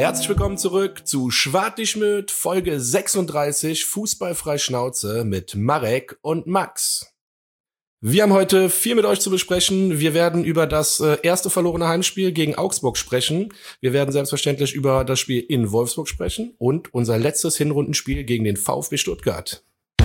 Herzlich willkommen zurück zu Schwartigmüt, Folge 36, Fußballfrei Schnauze mit Marek und Max. Wir haben heute viel mit euch zu besprechen. Wir werden über das erste verlorene Heimspiel gegen Augsburg sprechen. Wir werden selbstverständlich über das Spiel in Wolfsburg sprechen und unser letztes Hinrundenspiel gegen den VfB Stuttgart.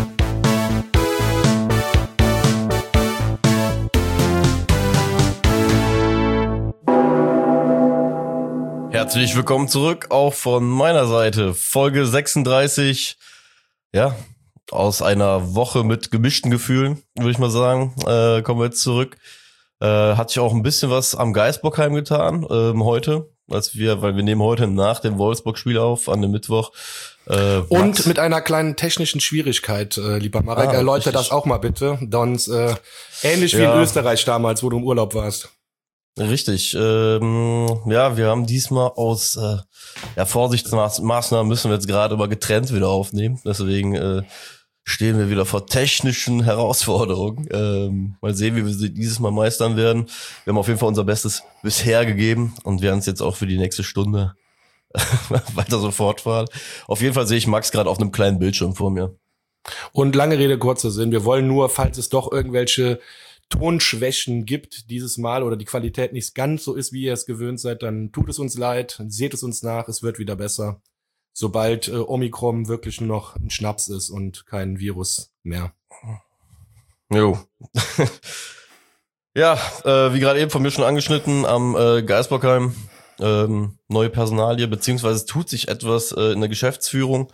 Herzlich willkommen zurück, auch von meiner Seite. Folge 36, ja, aus einer Woche mit gemischten Gefühlen, würde ich mal sagen, kommen wir jetzt zurück. Hat sich auch ein bisschen was am Geisbockheim getan, heute, weil wir nehmen heute nach dem Wolfsburg-Spiel auf, an dem Mittwoch. Und mit einer kleinen technischen Schwierigkeit, lieber Marek, erläuter das auch mal bitte, sonst ähnlich wie in Österreich damals, wo du im Urlaub warst. Richtig, ja, wir haben diesmal aus Vorsichtsmaßnahmen müssen wir jetzt gerade mal getrennt wieder aufnehmen, deswegen stehen wir wieder vor technischen Herausforderungen. Mal sehen, wie wir sie dieses Mal meistern werden. Wir haben auf jeden Fall unser Bestes bisher gegeben und werden es jetzt auch für die nächste Stunde weiter so fortfahren. Auf jeden Fall sehe ich Max gerade auf einem kleinen Bildschirm vor mir. Und lange Rede, kurzer Sinn, wir wollen nur, falls es doch irgendwelche Tonschwächen gibt dieses Mal oder die Qualität nicht ganz so ist, wie ihr es gewöhnt seid, dann tut es uns leid, seht es uns nach, es wird wieder besser, sobald Omikron wirklich nur noch ein Schnaps ist und kein Virus mehr. Jo. Ja, wie gerade eben von mir schon angeschnitten, am Geisbockheim neue Personalie, beziehungsweise es tut sich etwas in der Geschäftsführung.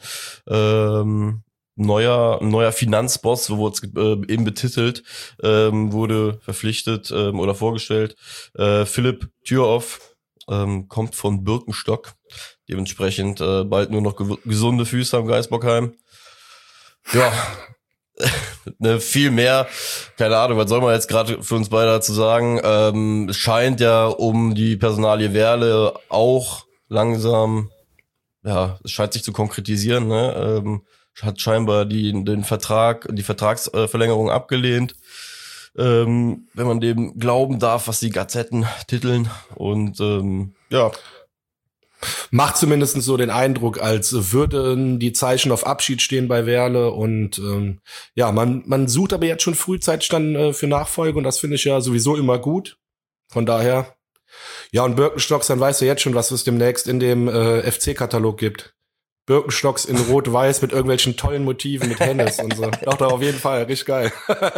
Neuer Finanzboss, so wurde es eben betitelt, wurde verpflichtet oder vorgestellt. Philipp Thüroff kommt von Birkenstock, dementsprechend bald nur noch gesunde Füße am Geisbockheim. Ja, viel mehr, keine Ahnung, was soll man jetzt gerade für uns beide dazu sagen. Es scheint ja um die Personalie Werle auch langsam, ja, es scheint sich zu konkretisieren, ne? Hat scheinbar die Vertragsverlängerung abgelehnt, wenn man dem glauben darf, was die Gazetten titeln. Und ja. Macht zumindest so den Eindruck, als würden die Zeichen auf Abschied stehen bei Werle. Und ja, man sucht aber jetzt schon frühzeitig dann für Nachfolge und das finde ich ja sowieso immer gut. Von daher, ja, und Birkenstocks, dann weißt du jetzt schon, was es demnächst in dem FC-Katalog gibt. Birkenstocks in Rot-Weiß mit irgendwelchen tollen Motiven, mit Hennes und so. Doch, auf jeden Fall, richtig geil.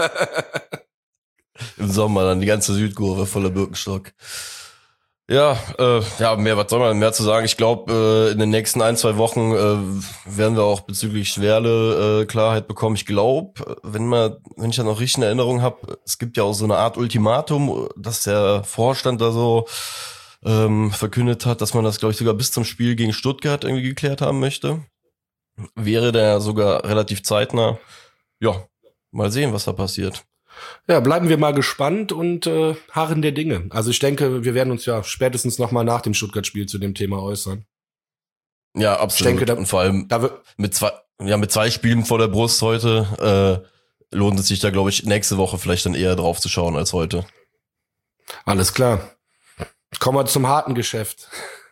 Im Sommer dann die ganze Südkurve voller Birkenstock. Ja, was soll man mehr zu sagen? Ich glaube, in den nächsten 1-2 Wochen werden wir auch bezüglich Werle Klarheit bekommen. Ich glaube, wenn ich da noch richtig in Erinnerung habe, es gibt ja auch so eine Art Ultimatum, dass der Vorstand da so verkündet hat, dass man das, glaube ich, sogar bis zum Spiel gegen Stuttgart irgendwie geklärt haben möchte. Wäre der sogar relativ zeitnah. Ja, mal sehen, was da passiert. Ja, bleiben wir mal gespannt und harren der Dinge. Also ich denke, wir werden uns ja spätestens noch mal nach dem Stuttgart-Spiel zu dem Thema äußern. Ja, absolut. Ich denke, und vor allem mit zwei Spielen vor der Brust heute lohnt es sich da, glaube ich, nächste Woche vielleicht dann eher drauf zu schauen als heute. Alles klar. Kommen wir zum harten Geschäft.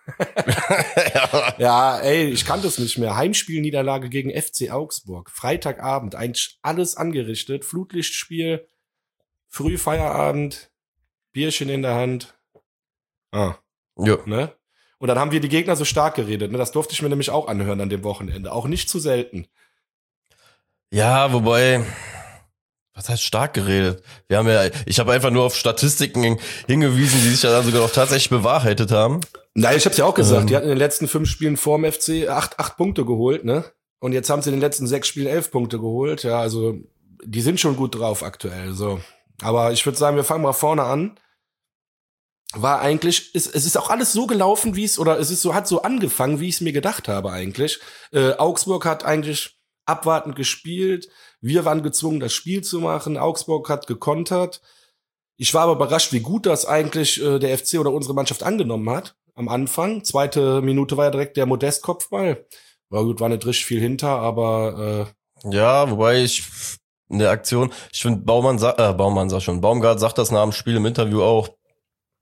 Ja, ey, ich kannte es nicht mehr. Heimspielniederlage gegen FC Augsburg. Freitagabend, eigentlich alles angerichtet. Flutlichtspiel, Frühfeierabend, Bierchen in der Hand. Ja. Ne? Und dann haben wir die Gegner so stark geredet. Ne? Das durfte ich mir nämlich auch anhören an dem Wochenende. Auch nicht zu selten. Ja, wobei... Was heißt stark geredet? Ich habe einfach nur auf Statistiken hingewiesen, die sich ja dann sogar auch tatsächlich bewahrheitet haben. Nein, ich hab's ja auch gesagt, die hatten in den letzten 5 Spielen vorm FC 8 Punkte geholt, ne? Und jetzt haben sie in den letzten 6 Spielen 11 Punkte geholt. Ja, also die sind schon gut drauf aktuell. So, aber ich würde sagen, wir fangen mal vorne an. War eigentlich, es ist auch alles so gelaufen, hat so angefangen, wie ich es mir gedacht habe eigentlich. Augsburg hat eigentlich abwartend gespielt. Wir waren gezwungen, das Spiel zu machen. Augsburg hat gekontert. Ich war aber überrascht, wie gut das eigentlich der FC oder unsere Mannschaft angenommen hat. Am Anfang. 2. Minute war ja direkt der Modest-Kopfball. War gut, war nicht richtig viel hinter, aber ja, wobei ich in der Aktion, ich finde Baumgart sagt das nach dem Spiel im Interview auch,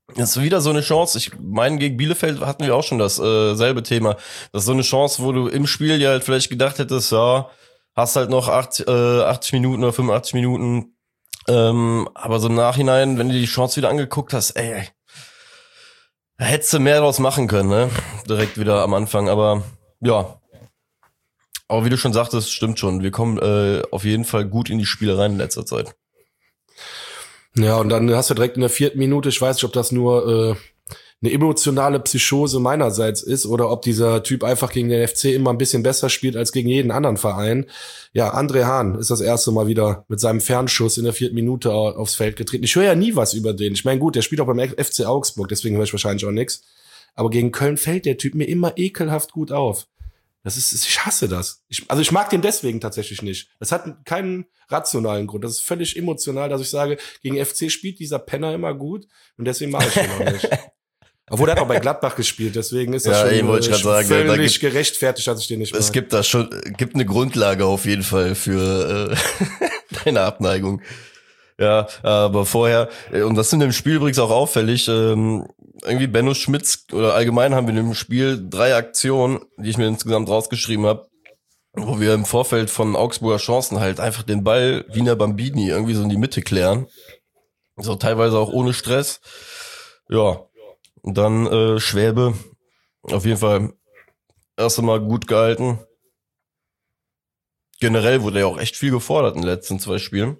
Das ist wieder so eine Chance. Ich meine, gegen Bielefeld hatten wir auch schon das selbe Thema. Das ist so eine Chance, wo du im Spiel ja halt vielleicht gedacht hättest, ja, hast halt noch 80 Minuten oder 85 Minuten. Aber so im Nachhinein, wenn du die Chance wieder angeguckt hast, ey, da hättest du mehr draus machen können, ne? Direkt wieder am Anfang. Aber ja, aber wie du schon sagtest, stimmt schon. Wir kommen auf jeden Fall gut in die Spiele rein in letzter Zeit. Ja, und dann hast du direkt in der 4. Minute, ich weiß nicht, ob das nur eine emotionale Psychose meinerseits ist oder ob dieser Typ einfach gegen den FC immer ein bisschen besser spielt als gegen jeden anderen Verein. Ja, André Hahn ist das erste Mal wieder mit seinem Fernschuss in der 4. Minute aufs Feld getreten. Ich höre ja nie was über den. Ich meine, gut, der spielt auch beim FC Augsburg, deswegen höre ich wahrscheinlich auch nichts. Aber gegen Köln fällt der Typ mir immer ekelhaft gut auf. Ich hasse das. Ich mag den deswegen tatsächlich nicht. Das hat keinen rationalen Grund. Das ist völlig emotional, dass ich sage, gegen FC spielt dieser Penner immer gut und deswegen mag ich den auch nicht. Obwohl, der hat auch bei Gladbach gespielt, deswegen ist das schon völlig gerechtfertigt, dass ich den nicht mag. Es gibt eine Grundlage auf jeden Fall für deine Abneigung. Ja, aber vorher, und das ist in dem Spiel übrigens auch auffällig, irgendwie Benno Schmitz, oder allgemein haben wir in dem Spiel 3 Aktionen, die ich mir insgesamt rausgeschrieben habe, wo wir im Vorfeld von Augsburger Chancen halt einfach den Ball Wiener Bambini irgendwie so in die Mitte klären. So teilweise auch ohne Stress. Ja, und dann Schwäbe, auf jeden Fall erst einmal gut gehalten. Generell wurde ja auch echt viel gefordert in den letzten 2 Spielen.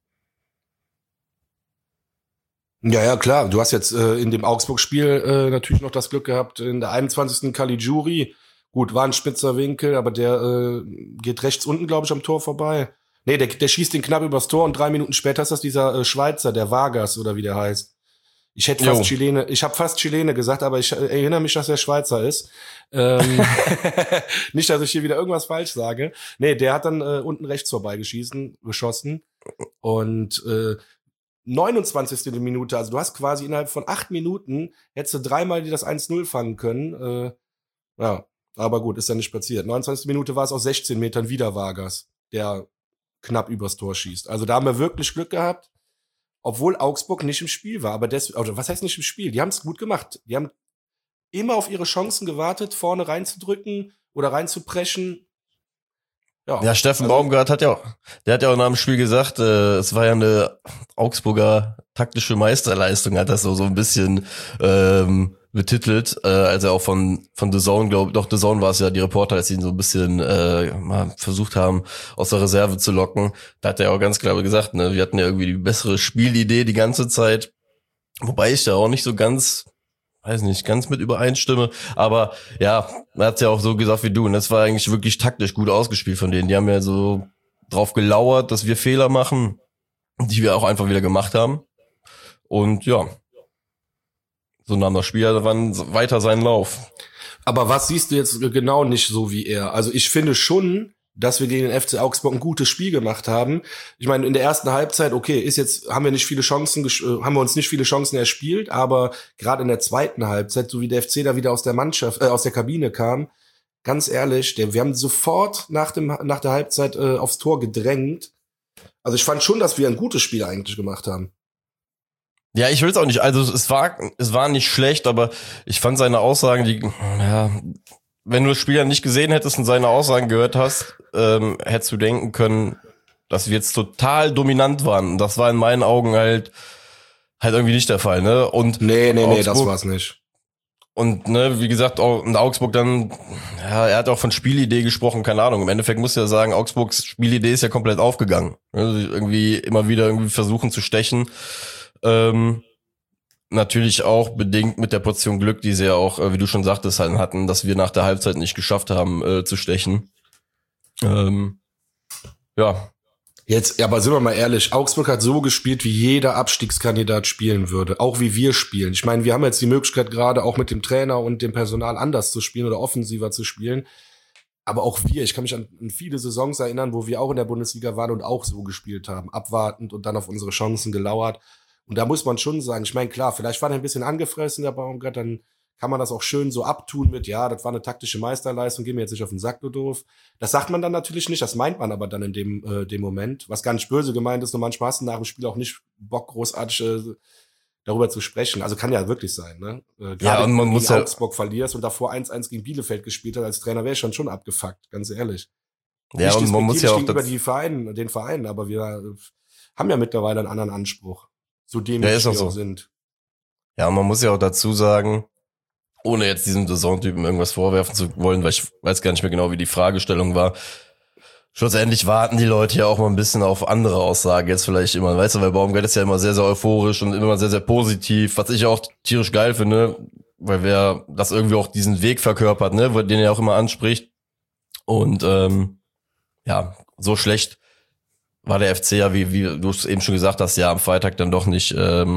Ja, klar. Du hast jetzt in dem Augsburg-Spiel natürlich noch das Glück gehabt, in der 21. Caligiuri. Gut, war ein spitzer Winkel, aber der geht rechts unten, glaube ich, am Tor vorbei. Nee, der schießt den knapp übers Tor und 3 Minuten später ist das dieser Schweizer, der Vargas oder wie der heißt. Ich habe fast Chilene gesagt, aber ich erinnere mich, dass er Schweizer ist. Nicht, dass ich hier wieder irgendwas falsch sage. Nee, der hat dann unten rechts vorbei geschossen. Und 29. Minute, also du hast quasi innerhalb von 8 Minuten, hättest du 3-mal das 1-0 fangen können. Ja, aber gut, ist ja nicht passiert. 29. Minute war es aus 16 Metern wieder Vargas, der knapp übers Tor schießt. Also da haben wir wirklich Glück gehabt, obwohl Augsburg nicht im Spiel war. Aber oder was heißt nicht im Spiel? Die haben es gut gemacht. Die haben immer auf ihre Chancen gewartet, vorne reinzudrücken oder reinzupreschen. Ja, Steffen Baumgart hat ja auch nach dem Spiel gesagt, es war ja eine Augsburger taktische Meisterleistung, hat das so ein bisschen betitelt, als er auch von The Zone, The Zone war es ja, die Reporter, als sie ihn so ein bisschen mal versucht haben, aus der Reserve zu locken. Da hat er auch ganz klar gesagt, ne, wir hatten ja irgendwie die bessere Spielidee die ganze Zeit, wobei ich da auch nicht so ganz mit übereinstimme, aber ja, er hat's ja auch so gesagt wie du, und das war eigentlich wirklich taktisch gut ausgespielt von denen. Die haben ja so drauf gelauert, dass wir Fehler machen, die wir auch einfach wieder gemacht haben. Und ja, so nahm das Spiel dann weiter seinen Lauf. Aber was siehst du jetzt genau nicht so wie er? Also ich finde schon, dass wir gegen den FC Augsburg ein gutes Spiel gemacht haben. Ich meine, in der ersten Halbzeit, okay, haben wir uns nicht viele Chancen erspielt, aber gerade in der zweiten Halbzeit, so wie der FC da wieder aus der Kabine kam, ganz ehrlich, wir haben sofort nach der Halbzeit aufs Tor gedrängt. Also ich fand schon, dass wir ein gutes Spiel eigentlich gemacht haben. Ja, ich will es auch nicht, also es war nicht schlecht, aber ich fand seine Aussagen, wenn du das Spiel ja nicht gesehen hättest und seine Aussagen gehört hast, hättest du denken können, dass wir jetzt total dominant waren. Und das war in meinen Augen halt irgendwie nicht der Fall, ne? Und nee, das war's nicht. Und ne, wie gesagt, in Augsburg dann, ja, er hat auch von Spielidee gesprochen, keine Ahnung. Im Endeffekt muss ja sagen, Augsburgs Spielidee ist ja komplett aufgegangen. Also irgendwie immer wieder irgendwie versuchen zu stechen. Natürlich auch bedingt mit der Portion Glück, die sie ja auch, wie du schon sagtest, halt hatten, dass wir nach der Halbzeit nicht geschafft haben, zu stechen. Ja. Jetzt, aber sind wir mal ehrlich, Augsburg hat so gespielt, wie jeder Abstiegskandidat spielen würde. Auch wie wir spielen. Ich meine, wir haben jetzt die Möglichkeit, gerade auch mit dem Trainer und dem Personal anders zu spielen oder offensiver zu spielen. Aber auch ich kann mich an viele Saisons erinnern, wo wir auch in der Bundesliga waren und auch so gespielt haben. Abwartend und dann auf unsere Chancen gelauert. Und da muss man schon sagen, ich meine, klar, vielleicht war der ein bisschen angefressen, der Baumgart, dann kann man das auch schön so abtun mit, ja, das war eine taktische Meisterleistung, geh mir jetzt nicht auf den Sack, du doof. Das sagt man dann natürlich nicht, das meint man aber dann in dem Moment, was gar nicht böse gemeint ist, und manchmal hast du nach dem Spiel auch nicht Bock, großartig darüber zu sprechen. Also kann ja wirklich sein, ne? Ja, und man muss ja Augsburg verlierst und davor 1-1 gegen Bielefeld gespielt hat, als Trainer wäre ich schon abgefuckt, ganz ehrlich. ja, und man muss ja auch gegenüber den Vereinen, aber wir haben ja mittlerweile einen anderen Anspruch, so dem ist auch wir so. sind. Ja, und man muss ja auch dazu sagen, ohne jetzt diesem Saisontypen irgendwas vorwerfen zu wollen, weil ich weiß gar nicht mehr genau, wie die Fragestellung war. Schlussendlich warten die Leute ja auch mal ein bisschen auf andere Aussagen jetzt vielleicht immer, weißt du, weil Baumgart ist ja immer sehr, sehr euphorisch und immer sehr, sehr positiv, was ich auch tierisch geil finde, weil wer das irgendwie auch diesen Weg verkörpert, ne, den er auch immer anspricht. Und ja, so schlecht war der FC ja, wie du es eben schon gesagt hast, ja, am Freitag dann doch nicht.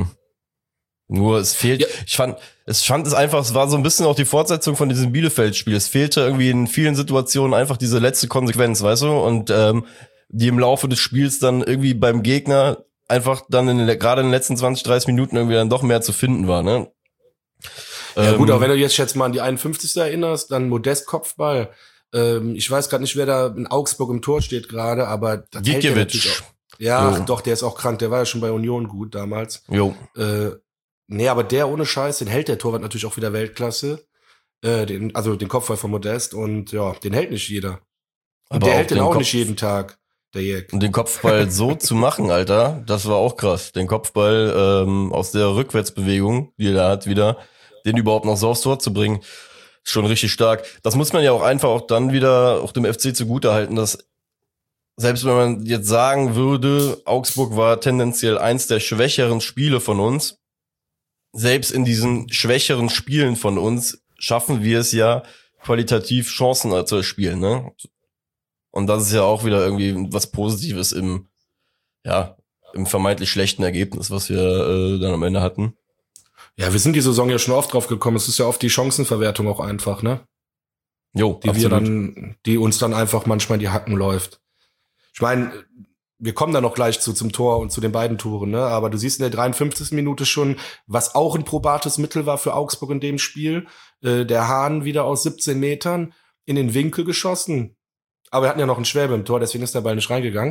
Nur es fehlt, ja. Ich fand es einfach, es war so ein bisschen auch die Fortsetzung von diesem Bielefeld-Spiel. Es fehlte irgendwie in vielen Situationen einfach diese letzte Konsequenz, weißt du? Und die im Laufe des Spiels dann irgendwie beim Gegner einfach dann gerade in den letzten 20, 30 Minuten irgendwie dann doch mehr zu finden war, ne? Ja gut, aber wenn du jetzt mal an die 51. erinnerst, dann Modest Kopfball. Ich weiß gerade nicht, wer da in Augsburg im Tor steht gerade, aber das Gikiewicz. Ja, doch, der ist auch krank. Der war ja schon bei Union gut damals. Jo. Nee, aber der ohne Scheiß, den hält der Torwart natürlich auch wieder Weltklasse. Den Kopfball von Modest und ja, den hält nicht jeder. Und aber der hält den auch nicht jeden Tag, der Jack. Und den Kopfball so zu machen, Alter, das war auch krass. Den Kopfball aus der Rückwärtsbewegung, die er da hat, wieder, den überhaupt noch so aufs Tor zu bringen, ist schon richtig stark. Das muss man ja auch einfach auch dann wieder auch dem FC zugutehalten, dass selbst wenn man jetzt sagen würde, Augsburg war tendenziell eins der schwächeren Spiele von uns, selbst in diesen schwächeren Spielen von uns schaffen wir es ja, qualitativ Chancen zu erspielen, ne? Und das ist ja auch wieder irgendwie was Positives im vermeintlich schlechten Ergebnis, was wir dann am Ende hatten. Ja, wir sind die Saison ja schon oft drauf gekommen. Es ist ja oft die Chancenverwertung auch einfach, ne? Jo, die uns dann einfach manchmal in die Hacken läuft. Ich meine, wir kommen da noch gleich zum Tor und zu den beiden Toren, ne? Aber du siehst in der 53. Minute schon, was auch ein probates Mittel war für Augsburg in dem Spiel. Der Hahn wieder aus 17 Metern in den Winkel geschossen. Aber wir hatten ja noch einen Schwäbe im Tor, deswegen ist der Ball nicht reingegangen.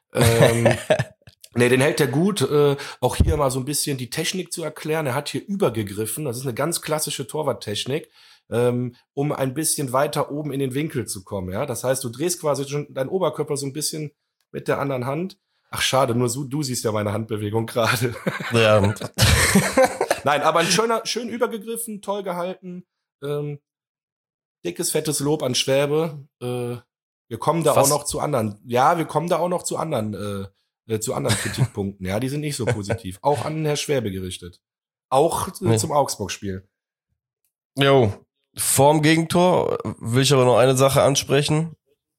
Nee, den hält er gut. Auch hier mal so ein bisschen die Technik zu erklären. Er hat hier übergegriffen. Das ist eine ganz klassische Torwarttechnik, um ein bisschen weiter oben in den Winkel zu kommen. Ja, das heißt, du drehst quasi schon deinen Oberkörper so ein bisschen mit der anderen Hand. Ach, schade, nur du siehst ja meine Handbewegung gerade. Ja. Nein, aber schön übergegriffen, toll gehalten. Dickes, fettes Lob an Schwäbe. Wir kommen da auch noch zu anderen. Ja, wir kommen da auch noch zu anderen Kritikpunkten. Ja, die sind nicht so positiv. Auch an Herr Schwäbe gerichtet. Auch zum Augsburg-Spiel. Jo, vorm Gegentor will ich aber noch eine Sache ansprechen.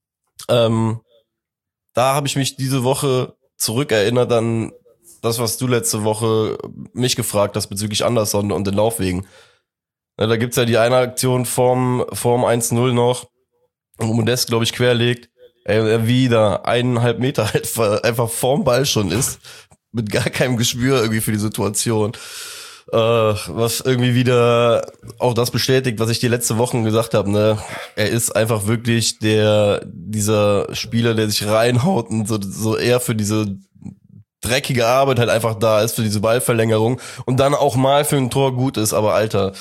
Da habe ich mich diese Woche zurückerinnert an das, was du letzte Woche mich gefragt hast bezüglich Anderson und den Laufwegen. Ja, da gibt's ja die eine Aktion vorm 1-0 noch, wo Modest, glaube ich, querlegt. Er wieder 1,5 Meter halt einfach vorm Ball schon ist, mit gar keinem Gespür irgendwie für die Situation. Was irgendwie wieder auch das bestätigt, was ich die letzten Wochen gesagt habe, ne? Er ist einfach wirklich dieser Spieler, der sich reinhaut und so eher für diese dreckige Arbeit halt einfach da ist, für diese Ballverlängerung und dann auch mal für ein Tor gut ist, aber Alter.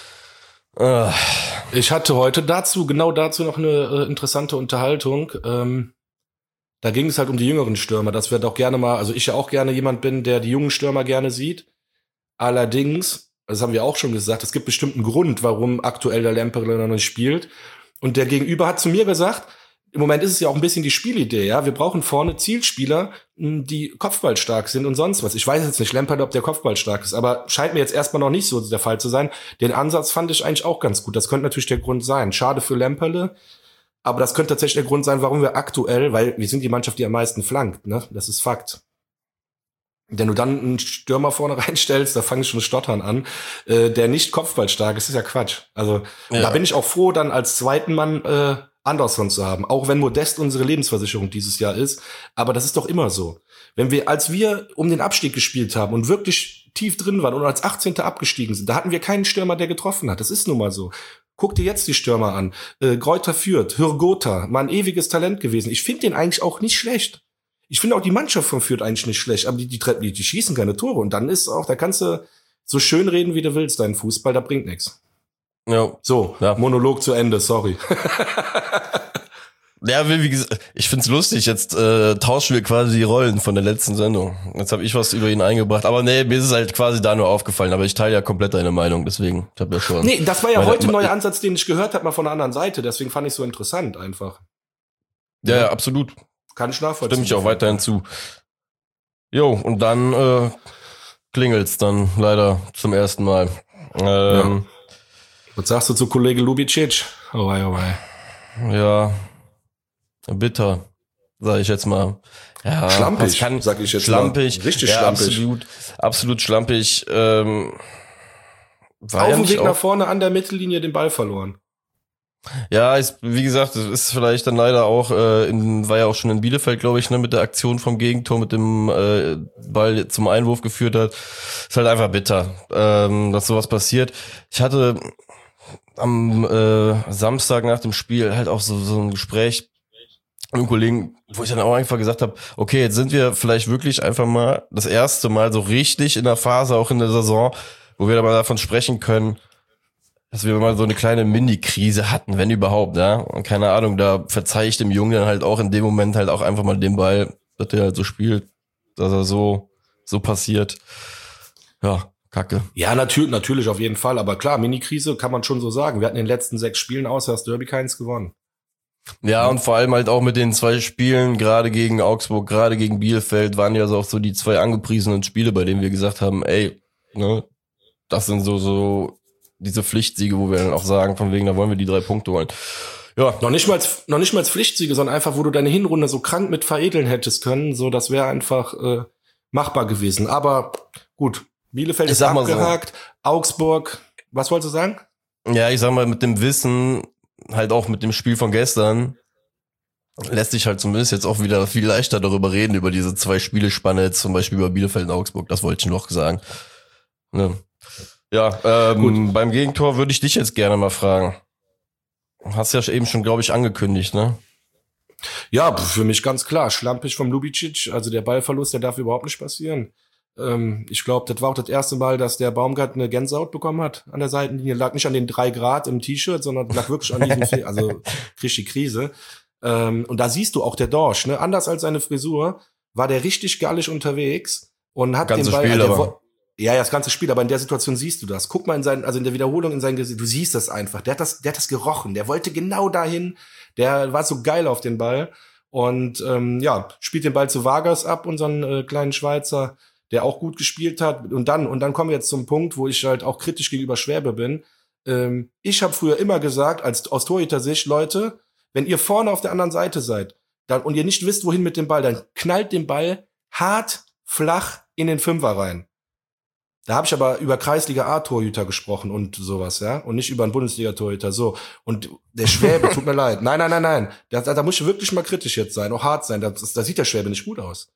Ich hatte heute genau dazu noch eine interessante Unterhaltung. Da ging es halt um die jüngeren Stürmer, dass wir doch gerne mal, also ich ja auch gerne jemand bin, der die jungen Stürmer gerne sieht. Allerdings, das haben wir auch schon gesagt, es gibt bestimmt einen Grund, warum aktuell der Lemperle noch nicht spielt. Und der Gegenüber hat zu mir gesagt, im Moment ist es ja auch ein bisschen die Spielidee, ja. Wir brauchen vorne Zielspieler, die kopfballstark sind und sonst was. Ich weiß jetzt nicht, Lemperle, ob der kopfballstark ist, aber scheint mir jetzt erstmal noch nicht so der Fall zu sein. Den Ansatz fand ich eigentlich auch ganz gut. Das könnte natürlich der Grund sein. Schade für Lemperle, aber das könnte tatsächlich der Grund sein, warum wir aktuell, weil wir sind die Mannschaft, die am meisten flankt, ne? Das ist Fakt. Wenn du dann einen Stürmer vorne reinstellst, da fange ich schon Stottern an, der nicht kopfballstark ist ja Quatsch. Also Da bin ich auch froh, dann als zweiten Mann Anderson zu haben, auch wenn Modest unsere Lebensversicherung dieses Jahr ist. Aber das ist doch immer so. Als wir um den Abstieg gespielt haben und wirklich tief drin waren und als 18. abgestiegen sind, da hatten wir keinen Stürmer, der getroffen hat. Das ist nun mal so. Guck dir jetzt die Stürmer an. Greuther Fürth, Hürgotha, mal ein ewiges Talent gewesen. Ich finde den eigentlich auch nicht schlecht. Ich finde auch die Mannschaft von Fürth eigentlich nicht schlecht, aber die schießen keine Tore. Und dann ist auch, da kannst du so schön reden, wie du willst, deinen Fußball, da bringt nichts. Ja. So, ja. Monolog zu Ende, sorry. Ja, wie gesagt, ich find's lustig, jetzt tauschen wir quasi die Rollen von der letzten Sendung. Jetzt habe ich was über ihn eingebracht, aber nee, mir ist es halt quasi da nur aufgefallen, aber ich teile ja komplett deine Meinung, deswegen, ich habe ja schon... Nee, das war ja heute ein neuer Ansatz, den ich gehört habe, mal von der anderen Seite, deswegen fand ich so interessant einfach. Ja, absolut. Kann ich nachvollziehen. Stimme ich auch weiterhin zu. Jo, und dann klingelt's dann leider zum ersten Mal. Was sagst du zu Kollege Lubicic? Oh wei. Ja, bitter, sag ich jetzt mal. Ja, schlampig, sag ich jetzt schlampig, mal. Richtig schlampig. Absolut schlampig. Auf dem Weg nach vorne an der Mittellinie den Ball verloren. Ja, wie gesagt, das ist vielleicht dann leider auch, war ja auch schon in Bielefeld, glaube ich, ne, mit der Aktion vom Gegentor, mit dem Ball zum Einwurf geführt hat. Ist halt einfach bitter, dass sowas passiert. Ich hatte am Samstag nach dem Spiel halt auch so ein Gespräch mit einem Kollegen, wo ich dann auch einfach gesagt habe, okay, jetzt sind wir vielleicht wirklich einfach mal das erste Mal so richtig in der Phase, auch in der Saison, wo wir dann mal davon sprechen können, dass wir mal so eine kleine Mini-Krise hatten, wenn überhaupt, ja. Und keine Ahnung, da verzeihe ich dem Jungen dann halt auch in dem Moment halt auch einfach mal den Ball, dass der halt so spielt, dass er so passiert. Ja, Kacke. Ja, natürlich auf jeden Fall. Aber klar, Mini-Krise kann man schon so sagen. Wir hatten in den letzten 6 Spielen außer das Derby keins gewonnen. Ja, und vor allem halt auch mit den 2 Spielen, gerade gegen Augsburg, gerade gegen Bielefeld, waren ja so auch so die 2 angepriesenen Spiele, bei denen wir gesagt haben, ey, ne, das sind so diese Pflichtsiege, wo wir dann auch sagen, von wegen, da wollen wir die 3 Punkte holen. Ja. Noch nicht mal Pflichtsiege, sondern einfach, wo du deine Hinrunde so krank mit veredeln hättest können, so, das wäre einfach machbar gewesen. Aber gut, Bielefeld ist abgehakt, so. Augsburg, was wolltest du sagen? Ja, ich sag mal, mit dem Wissen, halt auch mit dem Spiel von gestern, lässt sich halt zumindest jetzt auch wieder viel leichter darüber reden, über diese 2 Spielespanne, jetzt zum Beispiel über Bielefeld und Augsburg, das wollte ich noch sagen. Ne? Ja, beim Gegentor würde ich dich jetzt gerne mal fragen. Hast ja eben schon, glaube ich, angekündigt, ne? Ja, für mich ganz klar. Schlampig vom Lubicic, also der Ballverlust, der darf überhaupt nicht passieren. Ich glaube, das war auch das erste Mal, dass der Baumgart eine Gänsehaut bekommen hat an der Seitenlinie. Lag nicht an den 3 Grad im T-Shirt, sondern lag wirklich an diesem also kriegt die Krise. Und da siehst du auch der Dorsch, ne? Anders als seine Frisur war der richtig gallig unterwegs und hat ganze den Ball... Spiel Ja, das ganze Spiel, aber in der Situation siehst du das. Guck mal in der Wiederholung in sein Gesicht, du siehst das einfach. Der hat das gerochen, der wollte genau dahin, der war so geil auf den Ball und spielt den Ball zu Vargas ab, unseren kleinen Schweizer, der auch gut gespielt hat und dann kommen wir jetzt zum Punkt, wo ich halt auch kritisch gegenüber Schwäbe bin. Ich habe früher immer gesagt, aus Torhüter-Sicht, Leute, wenn ihr vorne auf der anderen Seite seid und ihr nicht wisst, wohin mit dem Ball, dann knallt den Ball hart, flach in den Fünfer rein. Da habe ich aber über Kreisliga-A-Torhüter gesprochen und sowas, ja, und nicht über einen Bundesliga-Torhüter, so. Und der Schwäbe, tut mir leid. Nein. Da muss ich wirklich mal kritisch jetzt sein, auch hart sein. Da sieht der Schwäbe nicht gut aus.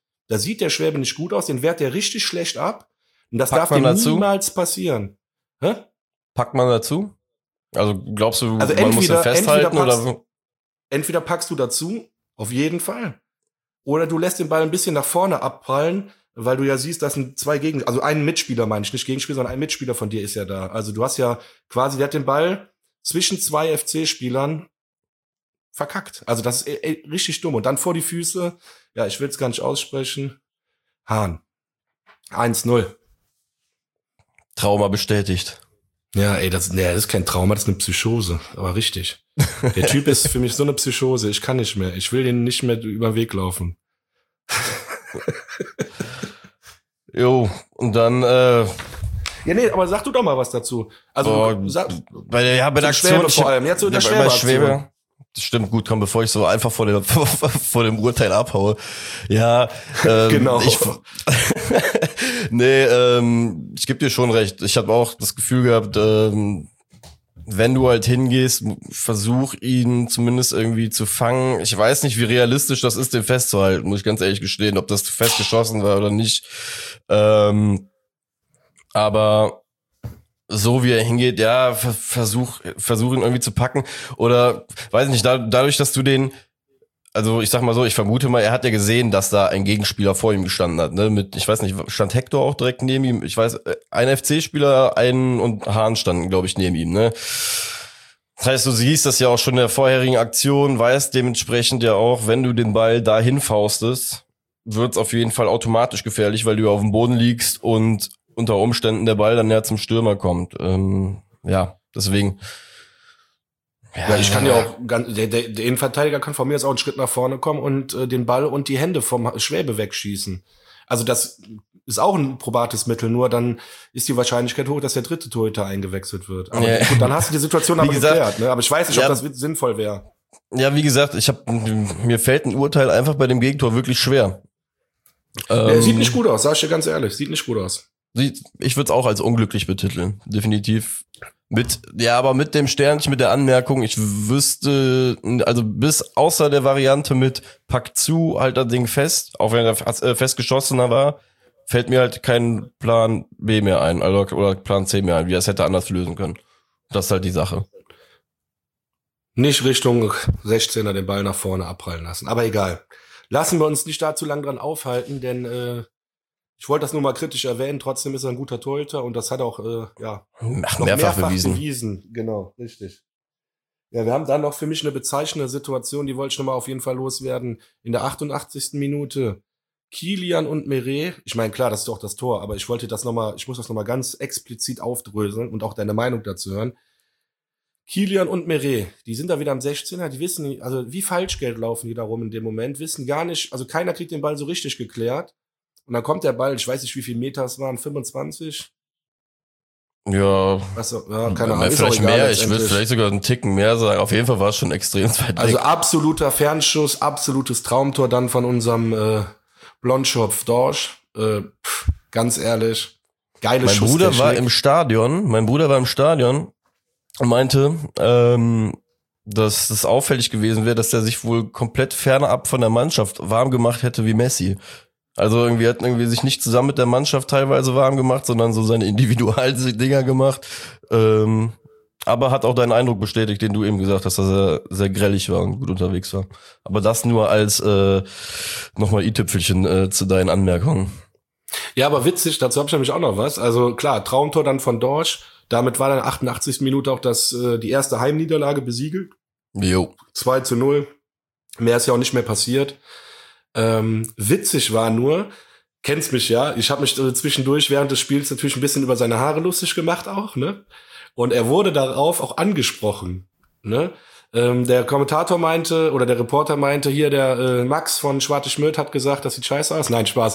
Den wehrt der richtig schlecht ab. Und das darf dem niemals passieren. Hä? Packt man dazu? Also glaubst du, man muss ihn festhalten oder? Entweder packst du dazu, auf jeden Fall. Oder du lässt den Ball ein bisschen nach vorne abprallen, weil du ja siehst, das sind 2 also ein Mitspieler meine ich, nicht Gegenspieler, sondern ein Mitspieler von dir ist ja da. Also du hast ja quasi, der hat den Ball zwischen 2 FC-Spielern verkackt. Also das ist richtig dumm. Und dann vor die Füße, ja, ich will es gar nicht aussprechen, Hahn. 1-0. Trauma bestätigt. Ja, das ist kein Trauma, das ist eine Psychose, aber richtig. Der Typ ist für mich so eine Psychose, ich kann nicht mehr. Ich will den nicht mehr über den Weg laufen. Jo, und dann ja, nee, aber sag du doch mal was dazu. Also bei der Aktion Schwäbe vor allem. Ja, zu der Schwäbe. Das stimmt, gut, komm, bevor ich so einfach vor dem Urteil abhaue. Ja, genau. Ich gebe dir schon recht. Ich habe auch das Gefühl gehabt, wenn du halt hingehst, versuch ihn zumindest irgendwie zu fangen. Ich weiß nicht, wie realistisch das ist, den festzuhalten, muss ich ganz ehrlich gestehen, ob das festgeschossen war oder nicht. Aber so wie er hingeht, ja, versuch ihn irgendwie zu packen. Oder, weiß nicht, dadurch, dass du den also ich sag mal so, ich vermute mal, er hat ja gesehen, dass da ein Gegenspieler vor ihm gestanden hat, ne? Ich weiß nicht, stand Hector auch direkt neben ihm? Ich weiß, ein FC-Spieler, und Hahn standen, glaube ich, neben ihm, ne? Das heißt, du siehst das ja auch schon in der vorherigen Aktion, weißt dementsprechend ja auch, wenn du den Ball dahin faustest, wird's auf jeden Fall automatisch gefährlich, weil du auf dem Boden liegst und unter Umständen der Ball dann näher zum Stürmer kommt. Ja, deswegen. Ja, ich kann ja auch, der Innenverteidiger kann von mir jetzt auch einen Schritt nach vorne kommen und den Ball und die Hände vom Schwäbe wegschießen. Also das ist auch ein probates Mittel, nur dann ist die Wahrscheinlichkeit hoch, dass der dritte Torhüter eingewechselt wird. Aber gut, dann hast du die Situation aber geklärt, ne? Aber ich weiß nicht, ob das sinnvoll wäre. Ja, wie gesagt, mir fällt ein Urteil einfach bei dem Gegentor wirklich schwer. Sieht nicht gut aus, sag ich dir ganz ehrlich, sieht nicht gut aus. Ich würde es auch als unglücklich betiteln, definitiv. Aber mit dem Sternchen, mit der Anmerkung, ich wüsste, also bis außer der Variante mit Pack zu, halt das Ding fest, auch wenn er festgeschossener war, fällt mir halt kein Plan B mehr ein, also, oder Plan C mehr ein, wie er es hätte anders lösen können. Das ist halt die Sache. Nicht Richtung 16er den Ball nach vorne abprallen lassen, aber egal. Lassen wir uns nicht da zu lang dran aufhalten, denn ich wollte das nur mal kritisch erwähnen, trotzdem ist er ein guter Torhüter und das hat auch noch mehrfach bewiesen. Genau, richtig. Ja, wir haben dann noch für mich eine bezeichnende Situation, die wollte ich nochmal auf jeden Fall loswerden. In der 88. Minute Kilian und Meret, ich meine, klar, das ist doch das Tor, aber ich muss das nochmal ganz explizit aufdröseln und auch deine Meinung dazu hören. Kilian und Meret, die sind da wieder am 16er, die wissen nicht, also wie Falschgeld laufen die da rum in dem Moment, wissen gar nicht, also keiner kriegt den Ball so richtig geklärt. Und dann kommt der Ball, ich weiß nicht, wie viele Meter es waren, 25? Ja, keine Ahnung. Vielleicht mehr, ich würde vielleicht sogar einen Ticken mehr sagen. Auf jeden Fall war es schon extrem weit weg. Also absoluter Fernschuss, absolutes Traumtor dann von unserem Blondschopf Dorsch. Ganz ehrlich, geile Mein Bruder war im Stadion und meinte, dass es auffällig gewesen wäre, dass der sich wohl komplett fernab von der Mannschaft warm gemacht hätte wie Messi. Also irgendwie hat sich nicht zusammen mit der Mannschaft teilweise warm gemacht, sondern so seine Individualdinger gemacht. Aber hat auch deinen Eindruck bestätigt, den du eben gesagt hast, dass er sehr grellig war und gut unterwegs war. Aber das nur als nochmal i-Tüpfelchen zu deinen Anmerkungen. Ja, aber witzig, dazu habe ich nämlich auch noch was. Also klar, Traumtor dann von Dorsch. Damit war dann 88. Minute auch die erste Heimniederlage besiegelt. Jo. 2-0. Mehr ist ja auch nicht mehr passiert. Witzig war nur, kennst mich ja, ich habe mich zwischendurch während des Spiels natürlich ein bisschen über seine Haare lustig gemacht auch, ne? Und er wurde darauf auch angesprochen, ne? Der Kommentator meinte, oder der Reporter meinte, hier der Max von Schwarte Schmidt hat gesagt, das sieht scheiße aus. Nein, Spaß.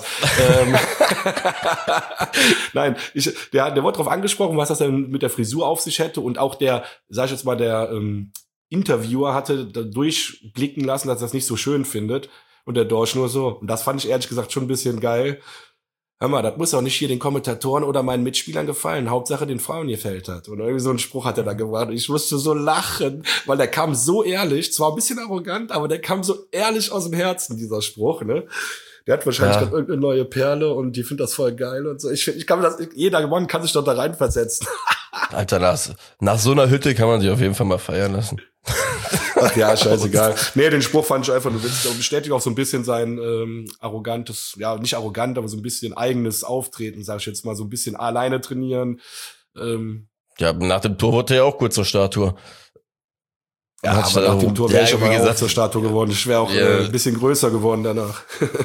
Nein, der wurde darauf angesprochen, was das denn mit der Frisur auf sich hätte. Und auch der Interviewer hatte da durchblicken lassen, dass er das nicht so schön findet. Und der Dorsch nur so. Und das fand ich ehrlich gesagt schon ein bisschen geil. Hör mal, das muss auch nicht hier den Kommentatoren oder meinen Mitspielern gefallen. Hauptsache den Frauen gefällt hat. Oder irgendwie so einen Spruch hat er da gemacht. Ich musste so lachen, weil der kam so ehrlich, zwar ein bisschen arrogant, aber der kam so ehrlich aus dem Herzen, dieser Spruch, ne? Der hat wahrscheinlich gerade irgendeine neue Perle und die findet das voll geil und so. Ich kann mir jeder Mann kann sich doch da reinversetzen. Alter, nach so einer Hütte kann man sich auf jeden Fall mal feiern lassen. Ach ja, scheißegal. Nee, den Spruch fand ich einfach nur witzig und bestätigt auch so ein bisschen sein arrogantes, ja, nicht arrogant, aber so ein bisschen eigenes Auftreten, sag ich jetzt mal, so ein bisschen alleine trainieren. Ja, nach dem Tor wurde er ja auch kurz zur Statue. Ja, aber nach dem Tor wäre ich aber auch zur Statue geworden. Ich wäre auch ein bisschen größer geworden danach.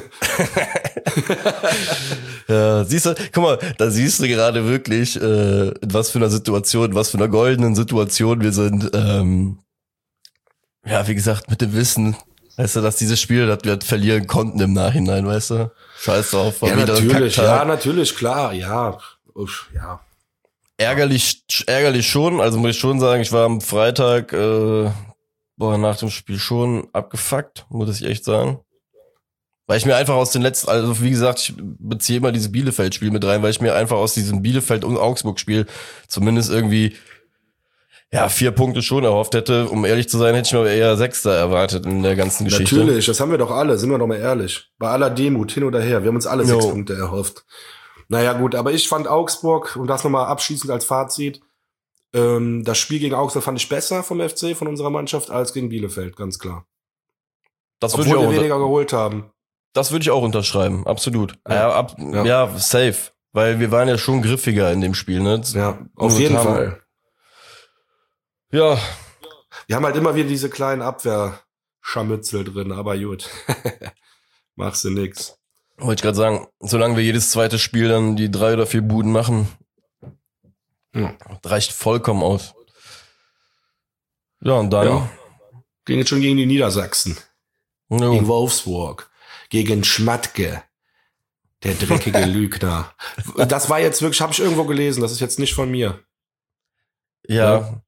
Ja, siehst du, guck mal, da siehst du gerade wirklich, in was für einer Situation, was für einer goldenen Situation wir sind. Ja, wie gesagt, mit dem Wissen, weißt du, dass dieses Spiel, das wir verlieren konnten im Nachhinein, weißt du? Scheiß drauf. Ja, natürlich, klar, ja. Uff, ja. Ärgerlich schon, also muss ich schon sagen, ich war am Freitag nach dem Spiel schon abgefuckt, muss ich echt sagen. Weil ich mir einfach aus den letzten, also wie gesagt, ich beziehe immer dieses Bielefeld-Spiel mit rein, weil ich mir einfach aus diesem Bielefeld- und Augsburg-Spiel zumindest irgendwie 4 Punkte schon erhofft hätte. Um ehrlich zu sein, hätte ich mir aber eher 6. erwartet in der ganzen Geschichte. Natürlich, das haben wir doch alle, sind wir doch mal ehrlich. Bei aller Demut, hin oder her, wir haben uns alle 6 Punkte erhofft. Naja gut, aber ich fand Augsburg, und das nochmal abschließend als Fazit, das Spiel gegen Augsburg fand ich besser vom FC, von unserer Mannschaft, als gegen Bielefeld, ganz klar. Das obwohl wir weniger geholt haben. Das würde ich auch unterschreiben, absolut. Ja, safe. Weil wir waren ja schon griffiger in dem Spiel, ne? Ja, auf jeden Fall. Ja. Wir haben halt immer wieder diese kleinen Abwehrscharmützel drin, aber gut. Machst du nix. Wollte ich gerade sagen, solange wir jedes zweite Spiel dann die 3 oder 4 Buden machen, reicht vollkommen aus. Ja, und dann... Ja. Ging jetzt schon gegen die Niedersachsen. Jo. Gegen Wolfsburg. Gegen Schmatke. Der dreckige Lügner. Das war jetzt wirklich, habe ich irgendwo gelesen, das ist jetzt nicht von mir. Ja.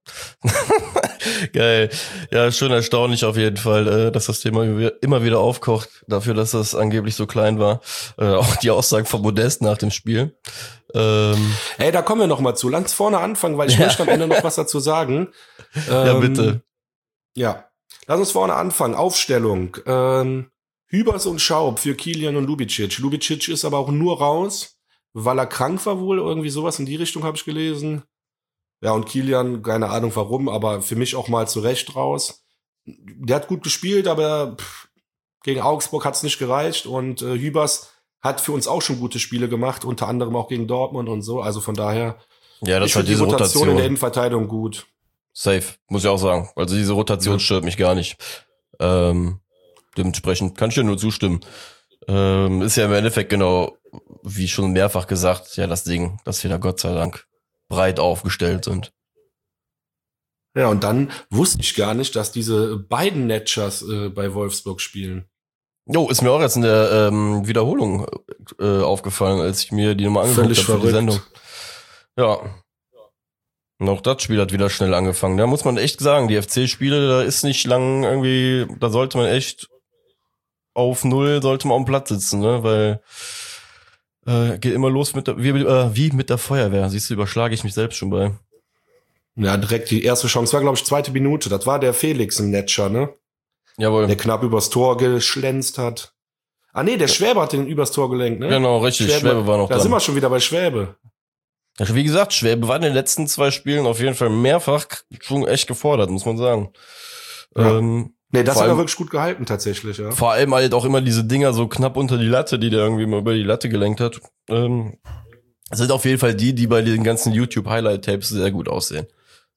Geil. Ja, schon erstaunlich auf jeden Fall, dass das Thema immer wieder aufkocht, dafür, dass das angeblich so klein war. Auch die Aussagen von Modest nach dem Spiel. Ey, da kommen wir noch mal zu. Lass vorne anfangen, weil ich möchte am Ende noch was dazu sagen. Ja, bitte. Ja, lass uns vorne anfangen. Aufstellung. Hübers und Schaub für Kilian und Lubicic. Lubicic ist aber auch nur raus, weil er krank war wohl. Irgendwie sowas in die Richtung habe ich gelesen. Ja, und Kilian, keine Ahnung warum, aber für mich auch mal zu Recht raus. Der hat gut gespielt, aber gegen Augsburg hat's nicht gereicht. Und Hübers hat für uns auch schon gute Spiele gemacht, unter anderem auch gegen Dortmund und so. Also von daher, ja, das ich halt finde die diese Rotation in der Innenverteidigung gut. Safe, muss ich auch sagen. Also diese Rotation stört mich gar nicht. Dementsprechend kann ich dir nur zustimmen. Ist ja im Endeffekt genau, wie schon mehrfach gesagt, ja das Ding, dass wir da Gott sei Dank breit aufgestellt sind. Ja, und dann wusste ich gar nicht, dass diese beiden Netschers bei Wolfsburg spielen. Jo, ist mir auch jetzt in der Wiederholung aufgefallen, als ich mir die Nummer angeguckt habe für die Sendung. Ja. Und auch das Spiel hat wieder schnell angefangen. Da muss man echt sagen, die FC-Spiele, da ist nicht lang irgendwie, da sollte man echt auf 0 sollte man am Platz sitzen, ne, weil geht immer los mit der, wie mit der Feuerwehr. Siehst du, überschlage ich mich selbst schon bei. Ja, direkt die erste Chance war, glaube ich, 2. Minute. Das war der Felix im Netscher, ne? Jawohl. Der knapp übers Tor geschlänzt hat. Ah nee, der Schwäbe hat den übers Tor gelenkt, ne? Genau, richtig. Schwäbe war noch da. Da sind wir schon wieder bei Schwäbe. Ja, wie gesagt, Schwäbe war in den letzten 2 Spielen auf jeden Fall mehrfach schon echt gefordert, muss man sagen. Ja. Nee, das hat er wirklich gut gehalten, tatsächlich, ja. Vor allem halt auch immer diese Dinger so knapp unter die Latte, die der irgendwie mal über die Latte gelenkt hat. Sind auf jeden Fall die bei den ganzen YouTube-Highlight-Tapes sehr gut aussehen.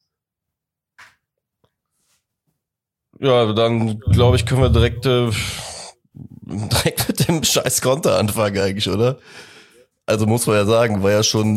Ja, dann glaube ich, können wir direkt mit dem scheiß Konter anfangen eigentlich, oder? Also muss man ja sagen, war ja schon,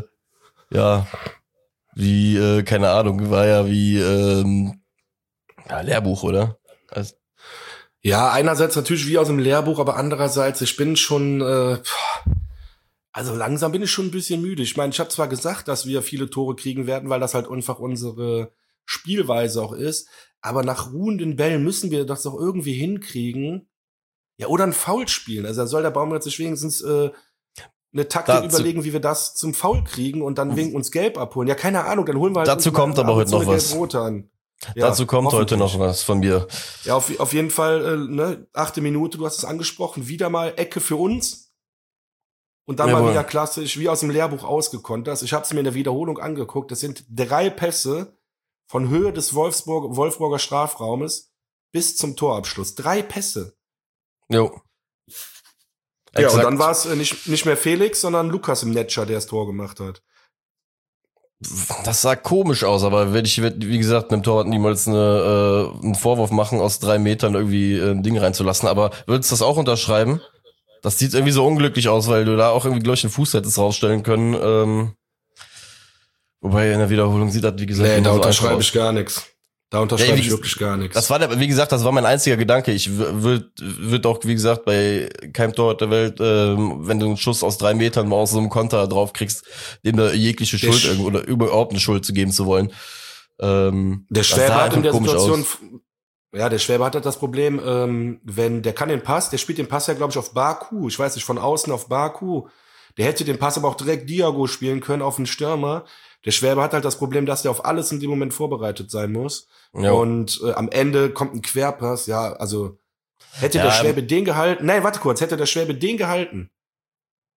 wie, keine Ahnung, war ja wie Lehrbuch, oder? Also, ja, einerseits natürlich wie aus dem Lehrbuch, aber andererseits, ich bin schon, also langsam bin ich schon ein bisschen müde. Ich meine, ich habe zwar gesagt, dass wir viele Tore kriegen werden, weil das halt einfach unsere Spielweise auch ist, aber nach ruhenden Bällen müssen wir das doch irgendwie hinkriegen. Ja, oder ein Foul spielen. Also da soll der Baumgart sich wenigstens eine Taktik überlegen, wie wir das zum Foul kriegen und dann wegen uns Gelb abholen. Ja, keine Ahnung, dann holen wir halt dazu kommt aber heute noch was. An. Ja, dazu kommt heute noch was von mir. Ja, auf jeden Fall, 8. Minute, du hast es angesprochen, wieder mal Ecke für uns. Und dann mal wieder klassisch, wie aus dem Lehrbuch ausgekontert. Ich habe es mir in der Wiederholung angeguckt. Das sind 3 Pässe von Höhe des Wolfsburger Strafraumes bis zum Torabschluss. 3 Pässe. Jo. Ja, exakt. Und dann war es nicht mehr Felix, sondern Lukas im Netscher, der das Tor gemacht hat. Das sah komisch aus, aber wie gesagt, einem Torwart niemals einen Vorwurf machen, aus 3 Metern irgendwie ein Ding reinzulassen. Aber würdest du das auch unterschreiben? Das sieht irgendwie so unglücklich aus, weil du da auch irgendwie, glaube ich, den Fuß hättest rausstellen können. Wobei in der Wiederholung sieht das, wie gesagt, nee, da unterschreibe ich gar nichts. Da unterschreibe ich wirklich gar nichts. Das war wie gesagt, das war mein einziger Gedanke. Ich würde auch, wie gesagt, bei keinem Torwart der Welt, wenn du einen Schuss aus 3 Metern mal aus so einem Konter drauf kriegst, dem da jegliche Schuld oder überhaupt eine Schuld zu geben zu wollen. Der Schwäbe hat in der Situation, ja, der Schwäbe hat halt das Problem, wenn der kann den Pass, der spielt den Pass ja, glaube ich, auf Baku. Ich weiß nicht, von außen auf Baku. Der hätte den Pass aber auch direkt Diago spielen können auf den Stürmer. Der Schwäbe hat halt das Problem, dass der auf alles in dem Moment vorbereitet sein muss. Ja. Und am Ende kommt ein Querpass. Ja, also hätte der Schwäbe den gehalten. Nein, warte kurz. Hätte der Schwäbe den gehalten,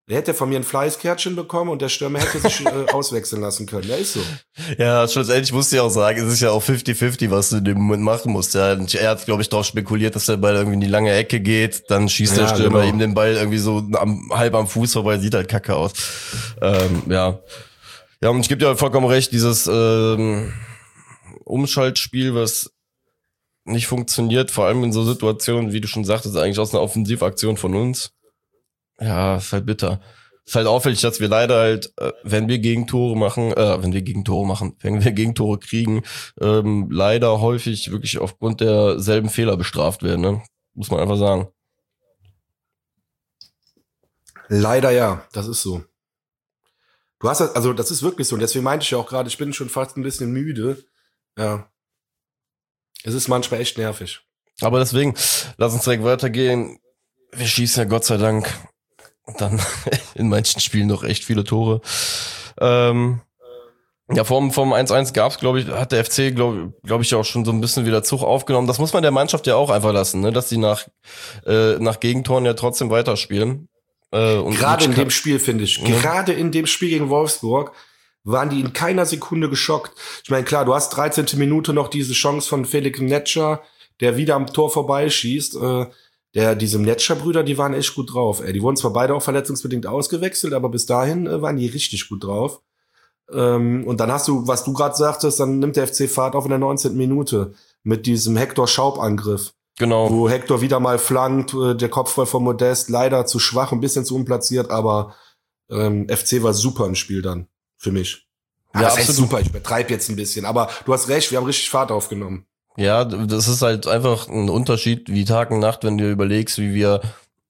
Der hätte von mir ein Fleißkärtchen bekommen und der Stürmer hätte sich auswechseln lassen können. Ja, ist so. Ja, schlussendlich musst du ja auch sagen, es ist ja auch 50-50, was du in dem Moment machen musst. Ja, er hat, glaube ich, darauf spekuliert, dass der Ball irgendwie in die lange Ecke geht, dann schießt der Stürmer ihm den Ball irgendwie so halb am Fuß vorbei, sieht halt kacke aus. Ja. Ja, und ich gebe dir vollkommen recht, dieses Umschaltspiel, was nicht funktioniert, vor allem in so Situationen, wie du schon sagtest, eigentlich aus einer Offensivaktion von uns. Ja, ist halt bitter. Ist halt auffällig, dass wir leider halt, wenn wir Gegentore kriegen, leider häufig wirklich aufgrund derselben Fehler bestraft werden, ne? Muss man einfach sagen. Leider ja, das ist so. Du hast also das ist wirklich so und deswegen meinte ich ja auch gerade, ich bin schon fast ein bisschen müde. Ja. Es ist manchmal echt nervig. Aber deswegen, lass uns direkt weitergehen. Wir schießen ja Gott sei Dank dann in manchen Spielen noch echt viele Tore. Ja, vom 1-1 gab's, glaube ich, hat der FC, glaube ich, auch schon so ein bisschen wieder Zug aufgenommen. Das muss man der Mannschaft ja auch einfach lassen, ne, dass die nach Gegentoren ja trotzdem weiterspielen. Und gerade in dem Spiel, finde ich, gerade in dem Spiel gegen Wolfsburg waren die in keiner Sekunde geschockt. Ich meine, klar, du hast 13. Minute noch diese Chance von Felix Netscher, der wieder am Tor vorbeischießt. Diese Netscher-Brüder, die waren echt gut drauf. Die wurden zwar beide auch verletzungsbedingt ausgewechselt, aber bis dahin waren die richtig gut drauf. Und dann hast du, was du gerade sagtest, dann nimmt der FC Fahrt auf in der 19. Minute mit diesem Hector-Schaub-Angriff. Genau. Wo Hector wieder mal flankt, der Kopfball von Modest, leider zu schwach, ein bisschen zu unplatziert, aber FC war super im Spiel dann, für mich. Ja, das heißt super, ich übertreibe jetzt ein bisschen, aber du hast recht, wir haben richtig Fahrt aufgenommen. Ja, das ist halt einfach ein Unterschied wie Tag und Nacht, wenn du überlegst, wie wir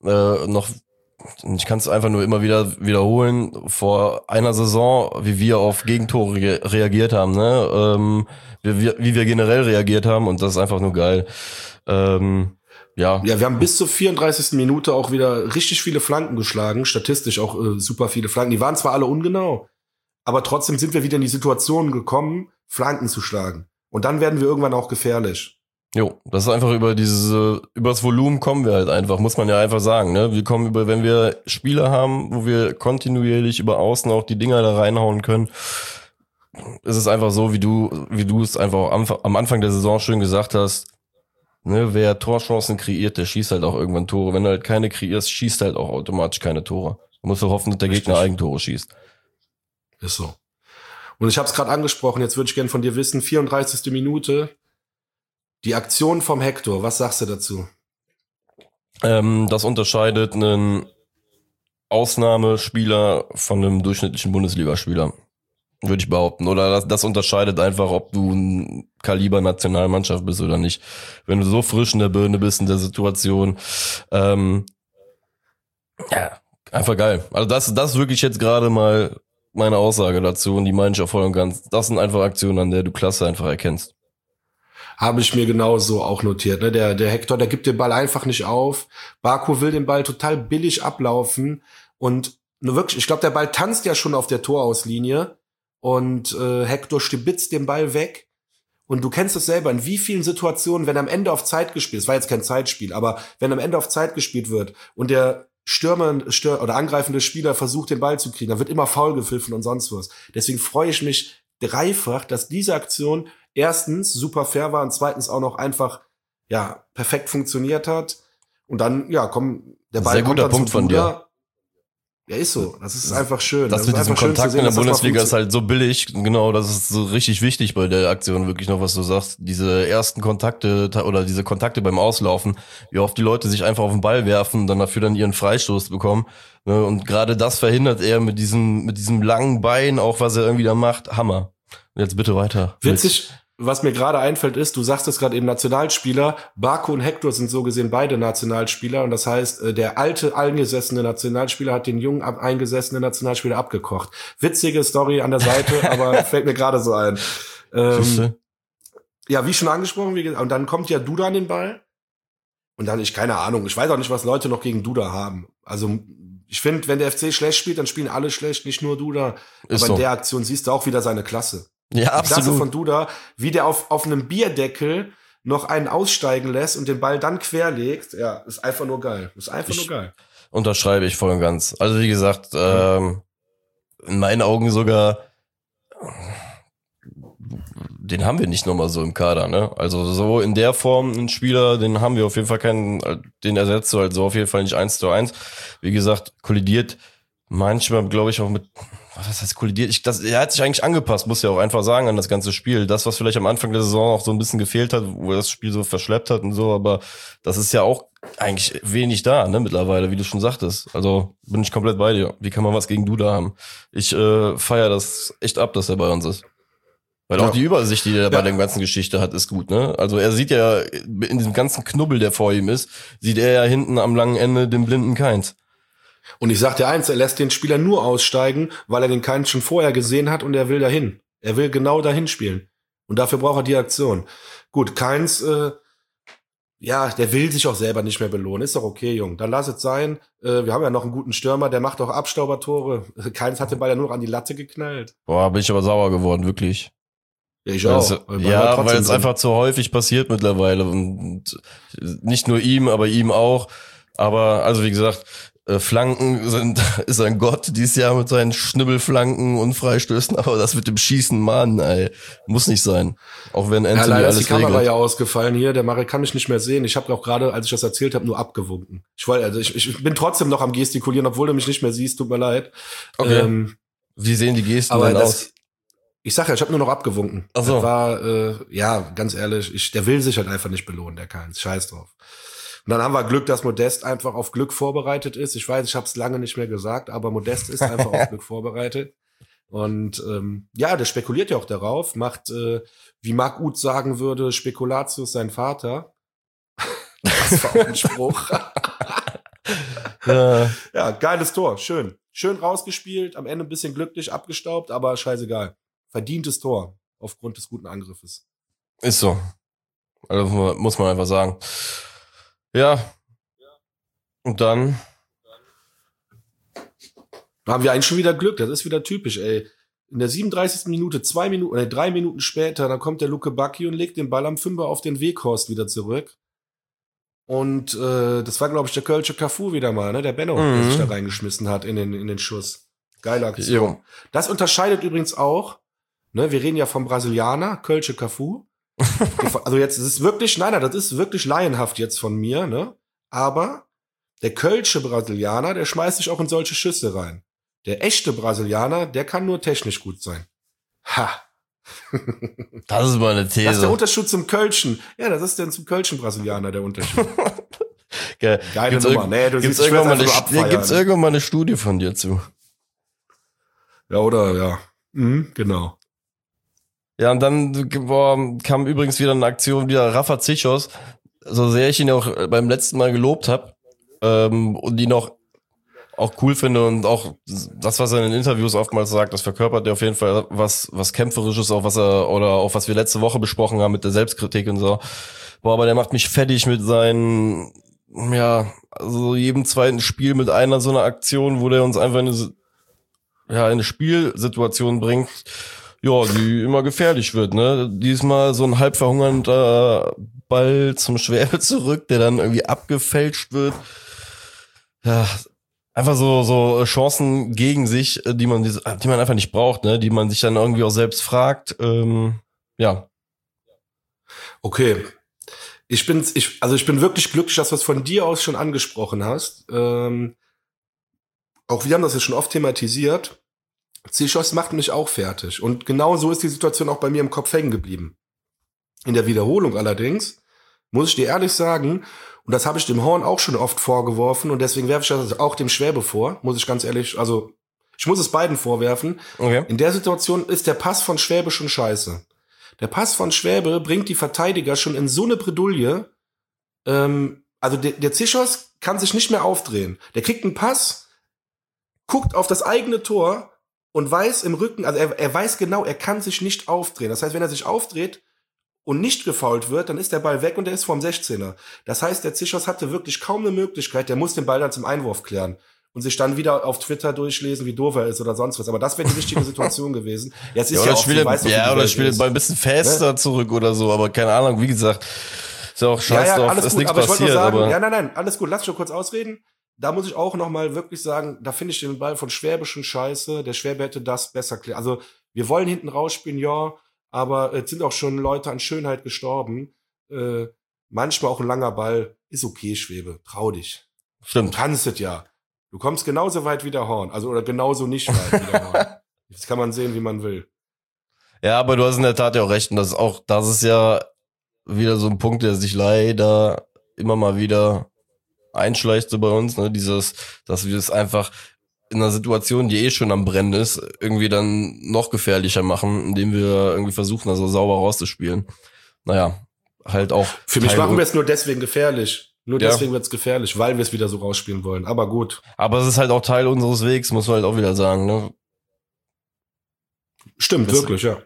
ich kann es einfach nur immer wieder wiederholen, vor einer Saison, wie wir auf Gegentore reagiert haben, ne? Wie wir generell reagiert haben und das ist einfach nur geil. Ja, wir haben bis zur 34. Minute auch wieder richtig viele Flanken geschlagen, statistisch auch super viele Flanken. Die waren zwar alle ungenau, aber trotzdem sind wir wieder in die Situation gekommen, Flanken zu schlagen. Und dann werden wir irgendwann auch gefährlich. Jo, das ist einfach über das Volumen kommen wir halt einfach, muss man ja einfach sagen, ne? Wir kommen wenn wir Spiele haben, wo wir kontinuierlich über außen auch die Dinger da reinhauen können, ist es einfach so, wie du es einfach am Anfang der Saison schön gesagt hast, ne? Wer Torchancen kreiert, der schießt halt auch irgendwann Tore. Wenn du halt keine kreierst, schießt halt auch automatisch keine Tore. Du musst doch hoffen, dass der Gegner Eigentore schießt. Ist so. Und ich habe es gerade angesprochen, jetzt würde ich gerne von dir wissen, 34. Minute, die Aktion vom Hector, was sagst du dazu? Das unterscheidet einen Ausnahmespieler von einem durchschnittlichen Bundesligaspieler, würde ich behaupten. Oder das unterscheidet einfach, ob du ein Kaliber Nationalmannschaft bist oder nicht. Wenn du so frisch in der Birne bist, in der Situation, ja, einfach geil. Also das ist wirklich jetzt gerade mal meine Aussage dazu und die meine ich auch voll und ganz. Das sind einfach Aktionen, an der du Klasse einfach erkennst. Habe ich mir genauso auch notiert. Ne? Der Hector, der gibt den Ball einfach nicht auf. Baku will den Ball total billig ablaufen und nur wirklich, ich glaube, der Ball tanzt ja schon auf der Torauslinie und Hector stibitzt den Ball weg. Und du kennst es selber, in wie vielen Situationen, wenn am Ende auf Zeit gespielt, es war jetzt kein Zeitspiel, aber wenn am Ende auf Zeit gespielt wird und der Stürmer oder angreifende Spieler versucht, den Ball zu kriegen, dann wird immer faul gepfiffen und sonst was. Deswegen freue ich mich dreifach, dass diese Aktion erstens super fair war und zweitens auch noch einfach, ja, perfekt funktioniert hat. Und dann, ja, der Ball kommt dann Punkt zum von dir. Ja, ist so. Das ist einfach schön. Das mit diesem Kontakt in der Bundesliga ist halt so billig. Genau, das ist so richtig wichtig bei der Aktion, wirklich noch, was du sagst. Diese ersten Kontakte oder diese Kontakte beim Auslaufen, wie oft die Leute sich einfach auf den Ball werfen und dann dafür dann ihren Freistoß bekommen. Und gerade das verhindert er mit diesem langen Bein, auch was er irgendwie da macht. Hammer. Und jetzt bitte weiter. Witzig. Was mir gerade einfällt ist, du sagst es gerade eben Nationalspieler, Baku und Hector sind so gesehen beide Nationalspieler und das heißt, der alte, eingesessene Nationalspieler hat den jungen, eingesessenen Nationalspieler abgekocht. Witzige Story an der Seite, aber fällt mir gerade so ein. Ja, wie schon angesprochen, und dann kommt ja Duda an den Ball und dann, keine Ahnung, ich weiß auch nicht, was Leute noch gegen Duda haben. Also ich finde, wenn der FC schlecht spielt, dann spielen alle schlecht, nicht nur Duda. Aber in der Aktion siehst du auch wieder seine Klasse. Ja, absolut. Die Klasse von Duda, wie der auf einem Bierdeckel noch einen aussteigen lässt und den Ball dann querlegt, ja, ist einfach nur geil. Unterschreibe ich voll und ganz. Also wie gesagt, in meinen Augen sogar, den haben wir nicht nochmal so im Kader, ne? Also so in der Form einen Spieler, den haben wir auf jeden Fall keinen, den ersetzt du halt so auf jeden Fall nicht 1:1. Wie gesagt, kollidiert manchmal, glaube ich, auch mit, was heißt kollidiert? Er hat sich eigentlich angepasst, muss ja auch einfach sagen, an das ganze Spiel. Das, was vielleicht am Anfang der Saison auch so ein bisschen gefehlt hat, wo er das Spiel so verschleppt hat und so, aber das ist ja auch eigentlich wenig da, ne, mittlerweile, wie du schon sagtest. Also bin ich komplett bei dir. Wie kann man was gegen Duda haben? Ich feiere das echt ab, dass er bei uns ist. Weil auch die Übersicht, die er bei der ganzen Geschichte hat, ist gut, ne? Also er sieht ja, in diesem ganzen Knubbel, der vor ihm ist, sieht er ja hinten am langen Ende den blinden Keins. Und ich sag dir eins, er lässt den Spieler nur aussteigen, weil er den Keins schon vorher gesehen hat und er will dahin. Er will genau dahin spielen. Und dafür braucht er die Aktion. Gut, Keins, der will sich auch selber nicht mehr belohnen. Ist doch okay, Jung. Dann lass es sein. Wir haben ja noch einen guten Stürmer, der macht auch Abstaubertore. Keins hat den Ball ja nur an die Latte geknallt. Boah, bin ich aber sauer geworden, wirklich. Ja, ich auch. Weil es einfach zu häufig passiert mittlerweile. Und nicht nur ihm, aber ihm auch. Aber, also wie gesagt, Flanken ist ein Gott dieses Jahr mit seinen Schnibbelflanken und Freistößen, aber das mit dem Schießen, Mann, ey, muss nicht sein. Auch wenn Anthony leider alles ist die Kamera regelt. ja ausgefallen hier, der Marek kann mich nicht mehr sehen. Ich habe auch gerade, als ich das erzählt habe, nur abgewunken. Ich bin trotzdem noch am Gestikulieren, obwohl du mich nicht mehr siehst, tut mir leid. Okay. Wie sehen die Gesten denn aus? Ich sag ja, ich habe nur noch abgewunken. Ach so. Das war, ganz ehrlich, der will sich halt einfach nicht belohnen, der Keins. Scheiß drauf. Und dann haben wir Glück, dass Modest einfach auf Glück vorbereitet ist. Ich weiß, ich habe es lange nicht mehr gesagt, aber Modest ist einfach auf Glück vorbereitet. Und der spekuliert ja auch darauf, macht, wie Marc Uth sagen würde, Spekulatius sein Vater. Das war auch ein Spruch. Ja, geiles Tor, schön. Schön rausgespielt, am Ende ein bisschen glücklich abgestaubt, aber scheißegal. Verdientes Tor aufgrund des guten Angriffes. Ist so. Also muss man einfach sagen. Ja. Und dann haben wir eigentlich schon wieder Glück. Das ist wieder typisch, ey. In der 37. Minute, 3 Minuten später, dann kommt der Luke Bacchi und legt den Ball am Fünfer auf den Weghorst wieder zurück. Und das war, glaube ich, der Kölsche Cafu wieder mal, ne? Der Benno, der sich da reingeschmissen hat in den Schuss. Geile Aktion. Jo. Das unterscheidet übrigens auch, ne? Wir reden ja vom Brasilianer, Kölsche Cafu. Also jetzt, das ist wirklich laienhaft jetzt von mir, ne? Aber der Kölsche Brasilianer, der schmeißt sich auch in solche Schüsse rein. Der echte Brasilianer, der kann nur technisch gut sein. Ha! Das ist mal eine These. Das ist der Unterschied zum Kölschen. Ja, das ist denn zum Kölschen Brasilianer der Unterschied. Geil. Geile Nummer. Nee, du siehst, gibt's irgendwann mal eine Studie von dir zu? Ja, oder? Ja. Genau. Ja, und dann kam übrigens wieder eine Aktion, wieder Rafa Zichos, so sehr ich ihn auch beim letzten Mal gelobt habe und ihn auch cool finde und auch das, was er in den Interviews oftmals sagt, das verkörpert er auf jeden Fall was Kämpferisches, auch was wir letzte Woche besprochen haben mit der Selbstkritik und so. Boah, aber der macht mich fertig mit seinen, also jedem zweiten Spiel mit einer so einer Aktion, wo der uns einfach in eine Spielsituation bringt, die immer gefährlich wird, ne? Diesmal so ein halb verhungernder Ball zum Schwäbe zurück, der dann irgendwie abgefälscht wird. Ja, einfach so Chancen gegen sich, die man einfach nicht braucht, ne? Die man sich dann irgendwie auch selbst fragt. Okay. Ich bin wirklich glücklich, dass du es von dir aus schon angesprochen hast. Auch wir haben das ja schon oft thematisiert. Zichos macht mich auch fertig. Und genau so ist die Situation auch bei mir im Kopf hängen geblieben. In der Wiederholung allerdings, muss ich dir ehrlich sagen, und das habe ich dem Horn auch schon oft vorgeworfen, und deswegen werfe ich das auch dem Schwäbe vor, muss ich ganz ehrlich, also ich muss es beiden vorwerfen. Okay. In der Situation ist der Pass von Schwäbe schon scheiße. Der Pass von Schwäbe bringt die Verteidiger schon in so eine Bredouille, also der Zichos kann sich nicht mehr aufdrehen. Der kriegt einen Pass, guckt auf das eigene Tor und weiß im Rücken, also er weiß genau, er kann sich nicht aufdrehen. Das heißt, wenn er sich aufdreht und nicht gefoult wird, dann ist der Ball weg und er ist vorm 16er. Das heißt, der Zichos hatte wirklich kaum eine Möglichkeit, der muss den Ball dann zum Einwurf klären und sich dann wieder auf Twitter durchlesen, wie doof er ist oder sonst was. Aber das wäre die richtige Situation gewesen. Jetzt ist oder spielt mal ein bisschen fester zurück oder so, aber keine Ahnung, wie gesagt, ist ja auch scheiß drauf, ist nichts passiert. Aber nein, alles gut, lass mich schon kurz ausreden. da muss ich auch nochmal wirklich sagen, da finde ich den Ball von Schwäbe schon scheiße. Der Schwäbe hätte das besser klären. Also, wir wollen hinten rausspielen, ja, aber es sind auch schon Leute an Schönheit gestorben. Manchmal auch ein langer Ball ist okay, Schwäbe. Trau dich. Stimmt. Du kannst es ja. Du kommst genauso weit wie der Horn. Also, oder genauso nicht weit wie der Horn. Das kann man sehen, wie man will. Ja, aber du hast in der Tat ja auch recht. Und das ist ja wieder so ein Punkt, der sich leider immer mal wieder einschleicht so bei uns, ne? Dass wir es einfach in einer Situation, die eh schon am Brennen ist, irgendwie dann noch gefährlicher machen, indem wir irgendwie versuchen, also sauber rauszuspielen. Naja, halt auch. Für mich machen wir es nur deswegen gefährlich. Nur deswegen wird's gefährlich, weil wir es wieder so rausspielen wollen. Aber gut. Aber es ist halt auch Teil unseres Wegs, muss man halt auch wieder sagen, ne? Stimmt, wirklich, ja.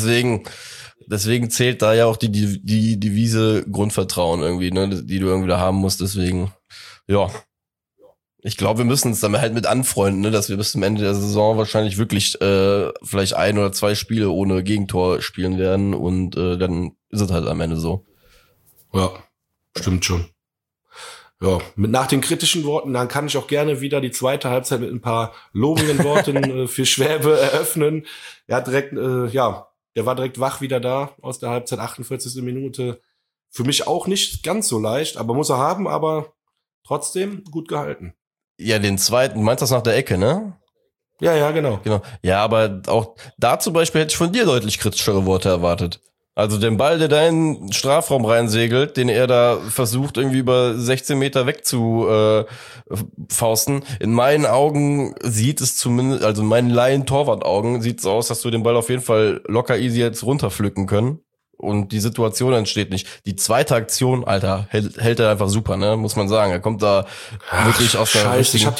Deswegen zählt da ja auch die Devise Grundvertrauen irgendwie, ne, die du irgendwie da haben musst. Deswegen, ja. Ich glaube, wir müssen uns damit halt mit anfreunden, ne, dass wir bis zum Ende der Saison wahrscheinlich wirklich vielleicht 1 oder 2 Spiele ohne Gegentor spielen werden und dann ist es halt am Ende so. Ja, stimmt schon. Ja, nach den kritischen Worten, dann kann ich auch gerne wieder die zweite Halbzeit mit ein paar lobenden Worten für Schwäbe eröffnen. Er hat direkt, der war direkt wach wieder da aus der Halbzeit, 48. Minute. Für mich auch nicht ganz so leicht, aber muss er haben, aber trotzdem gut gehalten. Ja, den zweiten, du meinst das nach der Ecke, ne? Ja, genau. Ja, aber auch da zum Beispiel hätte ich von dir deutlich kritischere Worte erwartet. Also den Ball, der da in den Strafraum reinsegelt, den er da versucht irgendwie über 16 Meter weg zu fausten. In meinen Augen sieht es zumindest, also in meinen Laien-Torwart-Augen sieht es aus, dass wir den Ball auf jeden Fall locker easy jetzt runterpflücken können. Und die Situation entsteht nicht. Die zweite Aktion, Alter, hält er einfach super, ne? Muss man sagen. Er kommt da wirklich aus der Scheiße, ich hab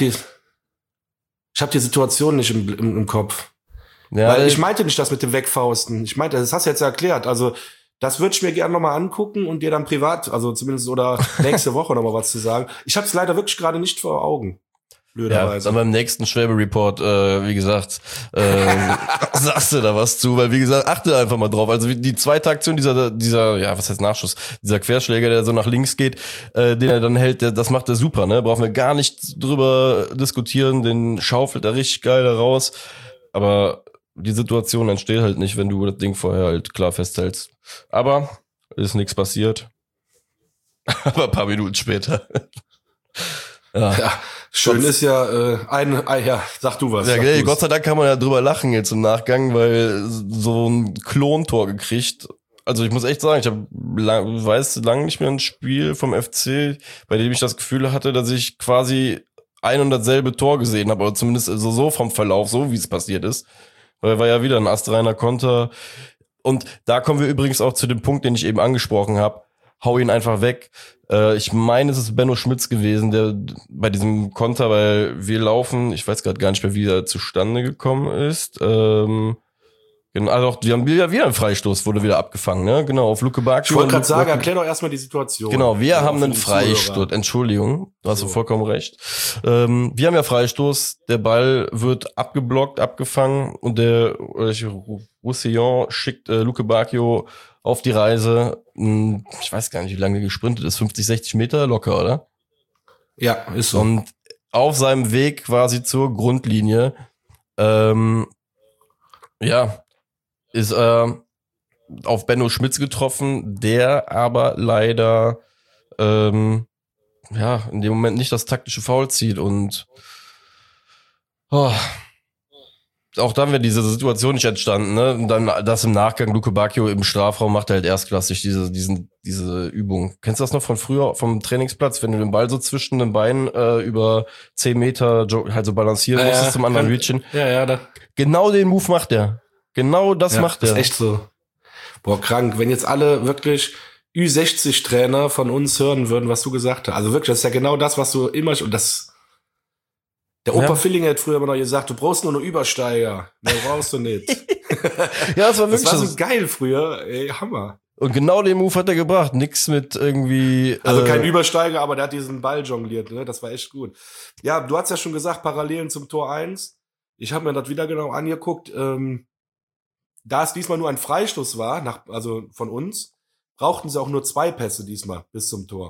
die Situation nicht im Kopf. Ja, weil ich meinte nicht das mit dem Wegfausten. Ich meinte, das hast du jetzt erklärt. Also, das würde ich mir gerne nochmal angucken und dir dann privat, also zumindest oder nächste Woche nochmal was zu sagen. Ich habe es leider wirklich gerade nicht vor Augen. Ja, dann beim nächsten Schwäbe-Report, wie gesagt, sagst du da was zu, weil wie gesagt, achte einfach mal drauf. Also die zweite Aktion, dieser, ja, was heißt Nachschuss, dieser Querschläger, der so nach links geht, den er dann hält, das macht er super, ne? Brauchen wir gar nicht drüber diskutieren, den schaufelt er richtig geil da raus. Aber die Situation entsteht halt nicht, wenn du das Ding vorher halt klar festhältst. Aber ist nichts passiert. Aber ein paar Minuten später. Ja, schön ist ja, sag du was. Ja, Gott sei Dank kann man ja drüber lachen jetzt im Nachgang, weil so ein Klontor gekriegt. Also ich muss echt sagen, ich weiß lange nicht mehr ein Spiel vom FC, bei dem ich das Gefühl hatte, dass ich quasi ein und dasselbe Tor gesehen habe, oder zumindest so vom Verlauf, so wie es passiert ist. Weil war ja wieder ein astreiner Konter. Und da kommen wir übrigens auch zu dem Punkt, den ich eben angesprochen habe. Hau ihn einfach weg. Ich meine, es ist Benno Schmitz gewesen, der bei diesem Konter, weil wir laufen, ich weiß gerade gar nicht mehr, wie er zustande gekommen ist. Genau, also wir haben wieder einen Freistoß, wurde wieder abgefangen, ne? Genau, auf Luke Bakio. Ich wollte gerade sagen, erklär doch erstmal die Situation. Genau, wir haben einen Freistoß. Entschuldigung, du hast vollkommen recht. Wir haben ja Freistoß, der Ball wird abgeblockt, abgefangen und der Roussillon schickt Luke Bakio auf die Reise. Ich weiß gar nicht, wie lange er gesprintet ist, 50, 60 Meter locker, oder? Ja, ist so. Und auf seinem Weg quasi zur Grundlinie, ist auf Benno Schmitz getroffen, der aber leider in dem Moment nicht das taktische Foul zieht und auch dann wäre diese Situation nicht entstanden, ne? Und dann das im Nachgang Luke Bakio im Strafraum macht er halt erstklassig diese Übung. Kennst du das noch von früher vom Trainingsplatz, wenn du den Ball so zwischen den Beinen über 10 Meter halt so balancieren musstest zum anderen Hütchen? Ja. Genau den Move macht er. Genau das macht er. Das ist echt so. Boah, krank. Wenn jetzt alle wirklich Ü60-Trainer von uns hören würden, was du gesagt hast. Also wirklich, das ist ja genau das, was du immer, und das, der Opa Fillinger hat früher immer noch gesagt, du brauchst nur einen Übersteiger. Mehr brauchst du nicht. Ja, das war wirklich das war so geil früher. Ey, Hammer. Und genau den Move hat er gebracht. Nix mit irgendwie. Also kein Übersteiger, aber der hat diesen Ball jongliert, ne? Das war echt gut. Ja, du hast ja schon gesagt, Parallelen zum Tor 1. Ich habe mir das wieder genau angeguckt. Da es diesmal nur ein Freistoß war, also von uns, brauchten sie auch nur 2 Pässe diesmal bis zum Tor.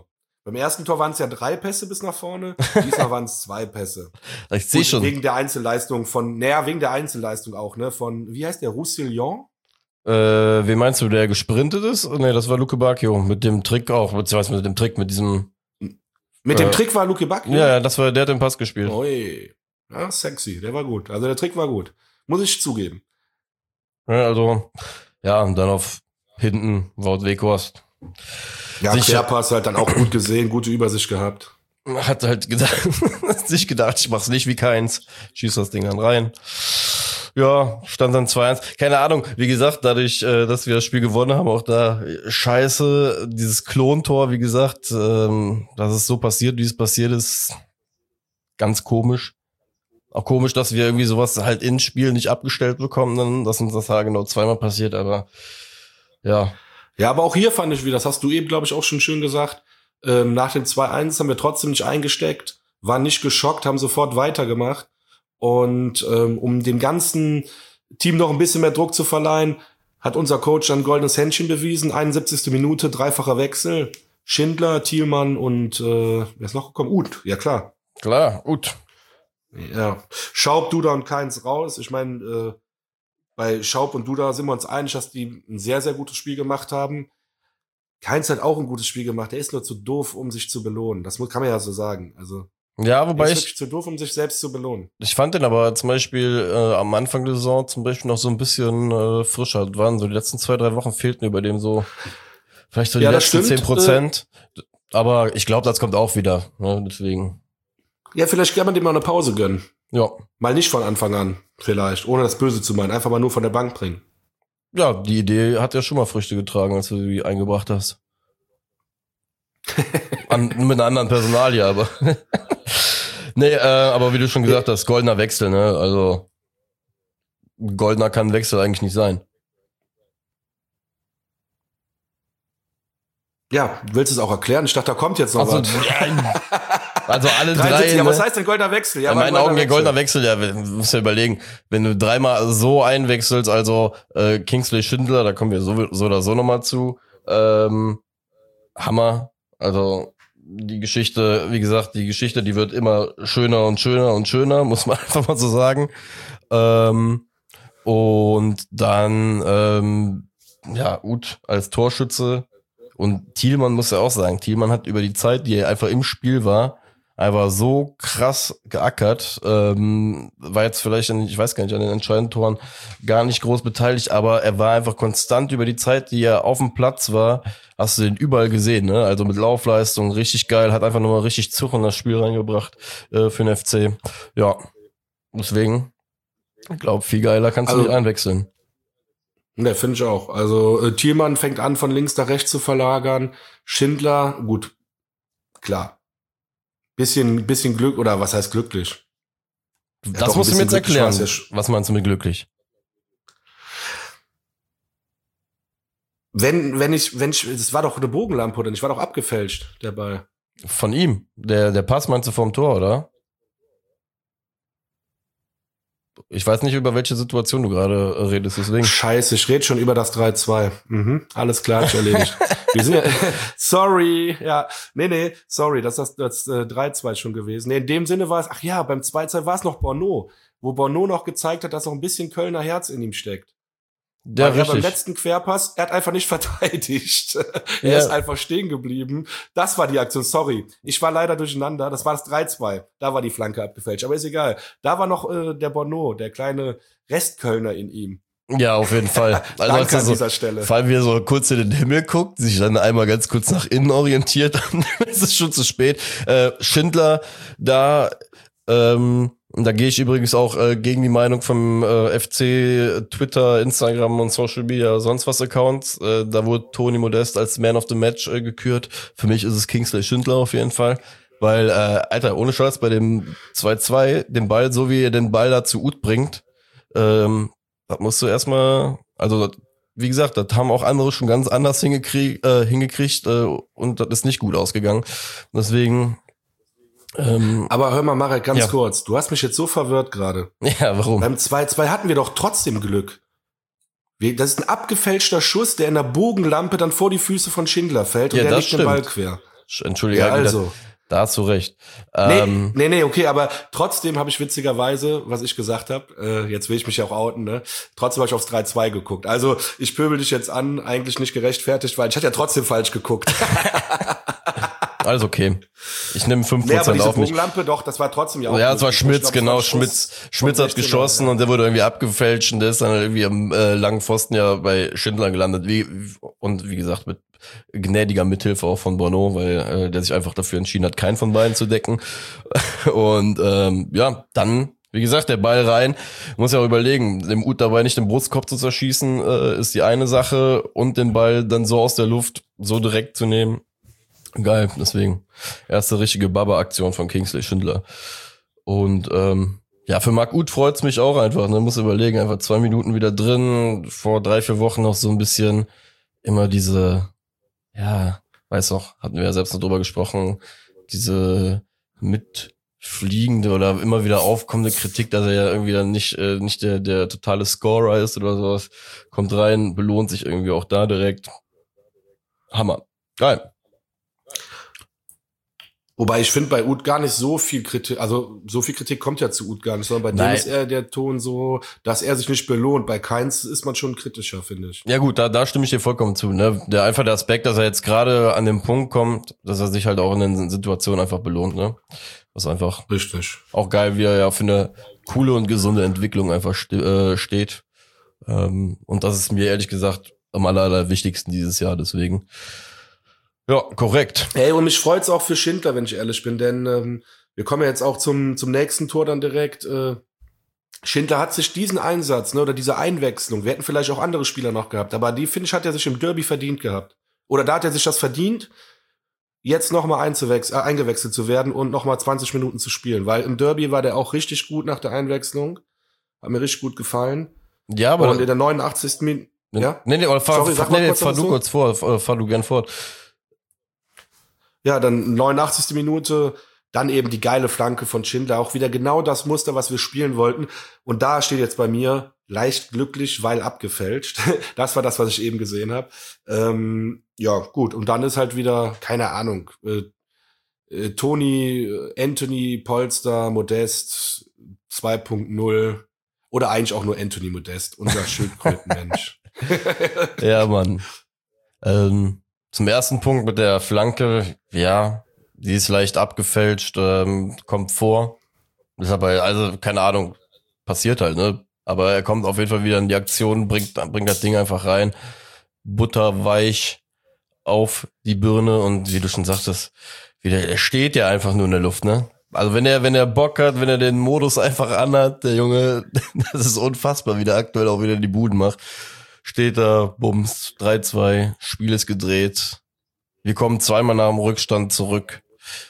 Beim ersten Tor waren es ja 3 Pässe bis nach vorne, diesmal waren es 2 Pässe. Ich sehe schon. Wegen der Einzelleistung wegen der Einzelleistung auch, ne, von, wie heißt der, Roussillon? Wen meinst du, der gesprintet ist? Nee, das war Luke Bacchio, mit dem Trick auch, beziehungsweise mit dem Trick, mit diesem... Mit dem Trick war Luke Bacchio? Ja, der hat den Pass gespielt. Ui. Ja, sexy, der war gut. Also der Trick war gut. Muss ich zugeben. Ja, also, ja, und dann auf hinten Wout Weghorst. Ja, Querpass halt dann auch gut gesehen, gute Übersicht gehabt. Hat halt sich gedacht, ich mach's nicht wie keins. Schieß das Ding dann rein. Ja, stand dann 2-1. Keine Ahnung, wie gesagt, dadurch, dass wir das Spiel gewonnen haben, auch da scheiße, dieses Klontor, wie gesagt, dass es so passiert, wie es passiert ist, ganz komisch. Auch komisch, dass wir irgendwie sowas halt ins Spiel nicht abgestellt bekommen, dann, dass uns das genau zweimal passiert, aber ja. Ja, aber auch hier fand ich, wie das hast du eben, glaube ich, auch schon schön gesagt, nach dem 2-1 haben wir trotzdem nicht eingesteckt, waren nicht geschockt, haben sofort weitergemacht. Und um dem ganzen Team noch ein bisschen mehr Druck zu verleihen, hat unser Coach ein goldenes Händchen bewiesen. 71. Minute, 3-facher Wechsel. Schindler, Thielmann und wer ist noch gekommen? Uth, ja klar. Klar, Uth. Ja, Schaub, Duda und Kainz raus. Ich meine, bei Schaub und Duda sind wir uns einig, dass die ein sehr, sehr gutes Spiel gemacht haben. Kainz hat auch ein gutes Spiel gemacht. Er ist nur zu doof, um sich zu belohnen. Das kann man ja so sagen. Also ja, wobei er ist wirklich zu doof, um sich selbst zu belohnen. Ich fand den aber zum Beispiel am Anfang der Saison zum Beispiel noch so ein bisschen frischer. Das waren so die letzten 2-3 Wochen fehlten über dem so vielleicht so die letzten 10%. Aber ich glaube, das kommt auch wieder. Ne? Deswegen. Ja, vielleicht kann man dem mal eine Pause gönnen. Ja. Mal nicht von Anfang an, vielleicht, ohne das Böse zu meinen. Einfach mal nur von der Bank bringen. Ja, die Idee hat ja schon mal Früchte getragen, als du die eingebracht hast. Mit einer anderen Personalie, aber. Nee, aber wie du schon gesagt hast, goldener Wechsel, ne? Also goldener kann ein Wechsel eigentlich nicht sein. Ja, willst du es auch erklären? Ich dachte, da kommt jetzt noch was. Also alle 73, drei. Ja, was heißt denn goldener Wechsel? Ja, in meinen Augen goldener Wechsel, ja, musst du überlegen, wenn du dreimal so einwechselst, also Kingsley Schindler, da kommen wir so oder so nochmal zu, Hammer, also die Geschichte, wie gesagt, die wird immer schöner und schöner und schöner, muss man einfach mal so sagen. Und dann, ja, Uth als Torschütze und Thielmann muss ja auch sagen, Thielmann hat über die Zeit, die er einfach im Spiel war, einfach so krass geackert, war jetzt vielleicht, ich weiß gar nicht, an den entscheidenden Toren gar nicht groß beteiligt, aber er war einfach konstant über die Zeit, die er auf dem Platz war, hast du den überall gesehen, ne? Also mit Laufleistung, richtig geil, hat einfach nochmal richtig Zug in das Spiel reingebracht für den FC. Ja, deswegen, ich glaube, viel geiler kannst du nicht einwechseln. Ne, finde ich auch. Also Thielmann fängt an, von links nach rechts zu verlagern. Schindler, gut, klar. Bisschen Glück, oder was heißt glücklich? Das musst du mir jetzt erklären. Was meinst du mit glücklich? Wenn ich, das war doch eine Bogenlampe, oder nicht? War doch abgefälscht, der Ball. Von ihm? Der Pass meinst du vom Tor, oder? Ich weiß nicht, über welche Situation du gerade redest, deswegen. Scheiße, ich rede schon über das 3-2. Alles klar, ich erledigt. Wir sind ja, sorry, ja, nee, sorry, das ist das 3-2 schon gewesen. Nee, in dem Sinne war es, ach ja, beim 2-2 war es noch Bono, wo Bono noch gezeigt hat, dass auch ein bisschen Kölner Herz in ihm steckt. Ja, richtig. Beim letzten Querpass, er hat einfach nicht verteidigt. Er ist einfach stehen geblieben. Das war die Aktion, sorry. Ich war leider durcheinander. Das war das 3-2. Da war die Flanke abgefälscht. Aber ist egal. Da war noch der Bono, der kleine Restkölner in ihm. Ja, auf jeden Fall. Also Danke an dieser Stelle. Vor allem, wie er so kurz in den Himmel guckt, sich dann einmal ganz kurz nach innen orientiert, dann ist es schon zu spät. Schindler, da gehe ich übrigens auch gegen die Meinung vom FC, Twitter, Instagram und Social Media, sonst was Accounts. Da wurde Toni Modest als Man of the Match gekürt. Für mich ist es Kingsley Schindler auf jeden Fall. Weil, Alter, ohne Scheiß, bei dem 2-2, den Ball, so wie er den Ball da zu Uth bringt, das musst du erstmal, also wie gesagt, das haben auch andere schon ganz anders hingekriegt und das ist nicht gut ausgegangen. Deswegen aber hör mal, Marek, ganz kurz. Du hast mich jetzt so verwirrt gerade. Ja, warum? Beim 2-2 hatten wir doch trotzdem Glück. Das ist ein abgefälschter Schuss, der in der Bogenlampe dann vor die Füße von Schindler fällt und der legt den Ball quer. Entschuldige, Ja, also. Da hast du recht. Nee, okay, aber trotzdem habe ich witzigerweise, was ich gesagt habe, jetzt will ich mich ja auch outen, ne? Trotzdem habe ich aufs 3-2 geguckt. Also ich pöbel dich jetzt an, eigentlich nicht gerechtfertigt, weil ich hatte ja trotzdem falsch geguckt. Alles okay. Ich nehme 5% aber diese auf mich. Bogenlampe, doch, das war trotzdem ja auch. Ja, es war Schmitz, genau. Schmitz hat geschossen und der wurde irgendwie abgefälscht und der ist dann irgendwie am langen Pfosten ja bei Schindler gelandet. Wie gesagt, mit gnädiger Mithilfe auch von Bono, weil der sich einfach dafür entschieden hat, keinen von beiden zu decken. Und ja, dann, wie gesagt, der Ball rein. Muss ja auch überlegen, dem Ut dabei nicht den Brustkorb zu zerschießen, ist die eine Sache und den Ball dann so aus der Luft so direkt zu nehmen. Geil, deswegen erste richtige Baba-Aktion von Kingsley Schindler. Und ja, für Marc Uth freut's mich auch einfach. Ne? Muss überlegen, einfach 2 Minuten wieder drin. Vor 3-4 Wochen noch so ein bisschen immer diese, ja, weiß noch, hatten wir ja selbst noch drüber gesprochen, diese mitfliegende oder immer wieder aufkommende Kritik, dass er ja irgendwie dann nicht der totale Scorer ist oder sowas. Kommt rein, belohnt sich irgendwie auch da direkt. Hammer. Geil. Wobei ich finde bei Uth gar nicht so viel Kritik, also so viel Kritik kommt ja zu Uth gar nicht, sondern bei dem ist eher der Ton so, dass er sich nicht belohnt. Bei Keins ist man schon kritischer, finde ich. Ja gut, da stimme ich dir vollkommen zu. Ne? Der Aspekt, dass er jetzt gerade an den Punkt kommt, dass er sich halt auch in den Situationen einfach belohnt. Ne? Das ist einfach richtig. Auch geil, wie er ja für eine coole und gesunde Entwicklung einfach steht. Und das ist mir ehrlich gesagt am allerwichtigsten dieses Jahr, deswegen. Ja, korrekt. Hey, und mich freut's auch für Schindler, wenn ich ehrlich bin, denn wir kommen ja jetzt auch zum nächsten Tor dann direkt. Schindler hat sich diesen Einsatz, ne, oder diese Einwechslung, wir hätten vielleicht auch andere Spieler noch gehabt, aber die, finde ich, hat er sich im Derby verdient gehabt. Oder da hat er sich das verdient, jetzt nochmal eingewechselt zu werden und nochmal 20 Minuten zu spielen, weil im Derby war der auch richtig gut nach der Einwechslung. Hat mir richtig gut gefallen. Ja, aber... Und in der 89. Minute... Ja? Nee, fahr du kurz vor, fahr du gern fort. Ja, dann 89. Minute, dann eben die geile Flanke von Schindler, auch wieder genau das Muster, was wir spielen wollten. Und da steht jetzt bei mir leicht glücklich, weil abgefälscht. Das war das, was ich eben gesehen habe. Ja, gut. Und dann ist halt wieder, keine Ahnung, Toni, Anthony, Polster, Modest 2.0 oder eigentlich auch nur Anthony Modest, unser Schildkrötenmensch. Ja, Mann. Zum ersten Punkt mit der Flanke, ja, die ist leicht abgefälscht, kommt vor. Ist aber, also, keine Ahnung, passiert halt, ne? Aber er kommt auf jeden Fall wieder in die Aktion, bringt das Ding einfach rein, butterweich auf die Birne und wie du schon sagtest, er steht ja einfach nur in der Luft, ne? Also wenn er Bock hat, wenn er den Modus einfach anhat, der Junge, das ist unfassbar, wie der aktuell auch wieder die Buden macht. Steht da, bums, 3-2, Spiel ist gedreht. Wir kommen zweimal nach dem Rückstand zurück.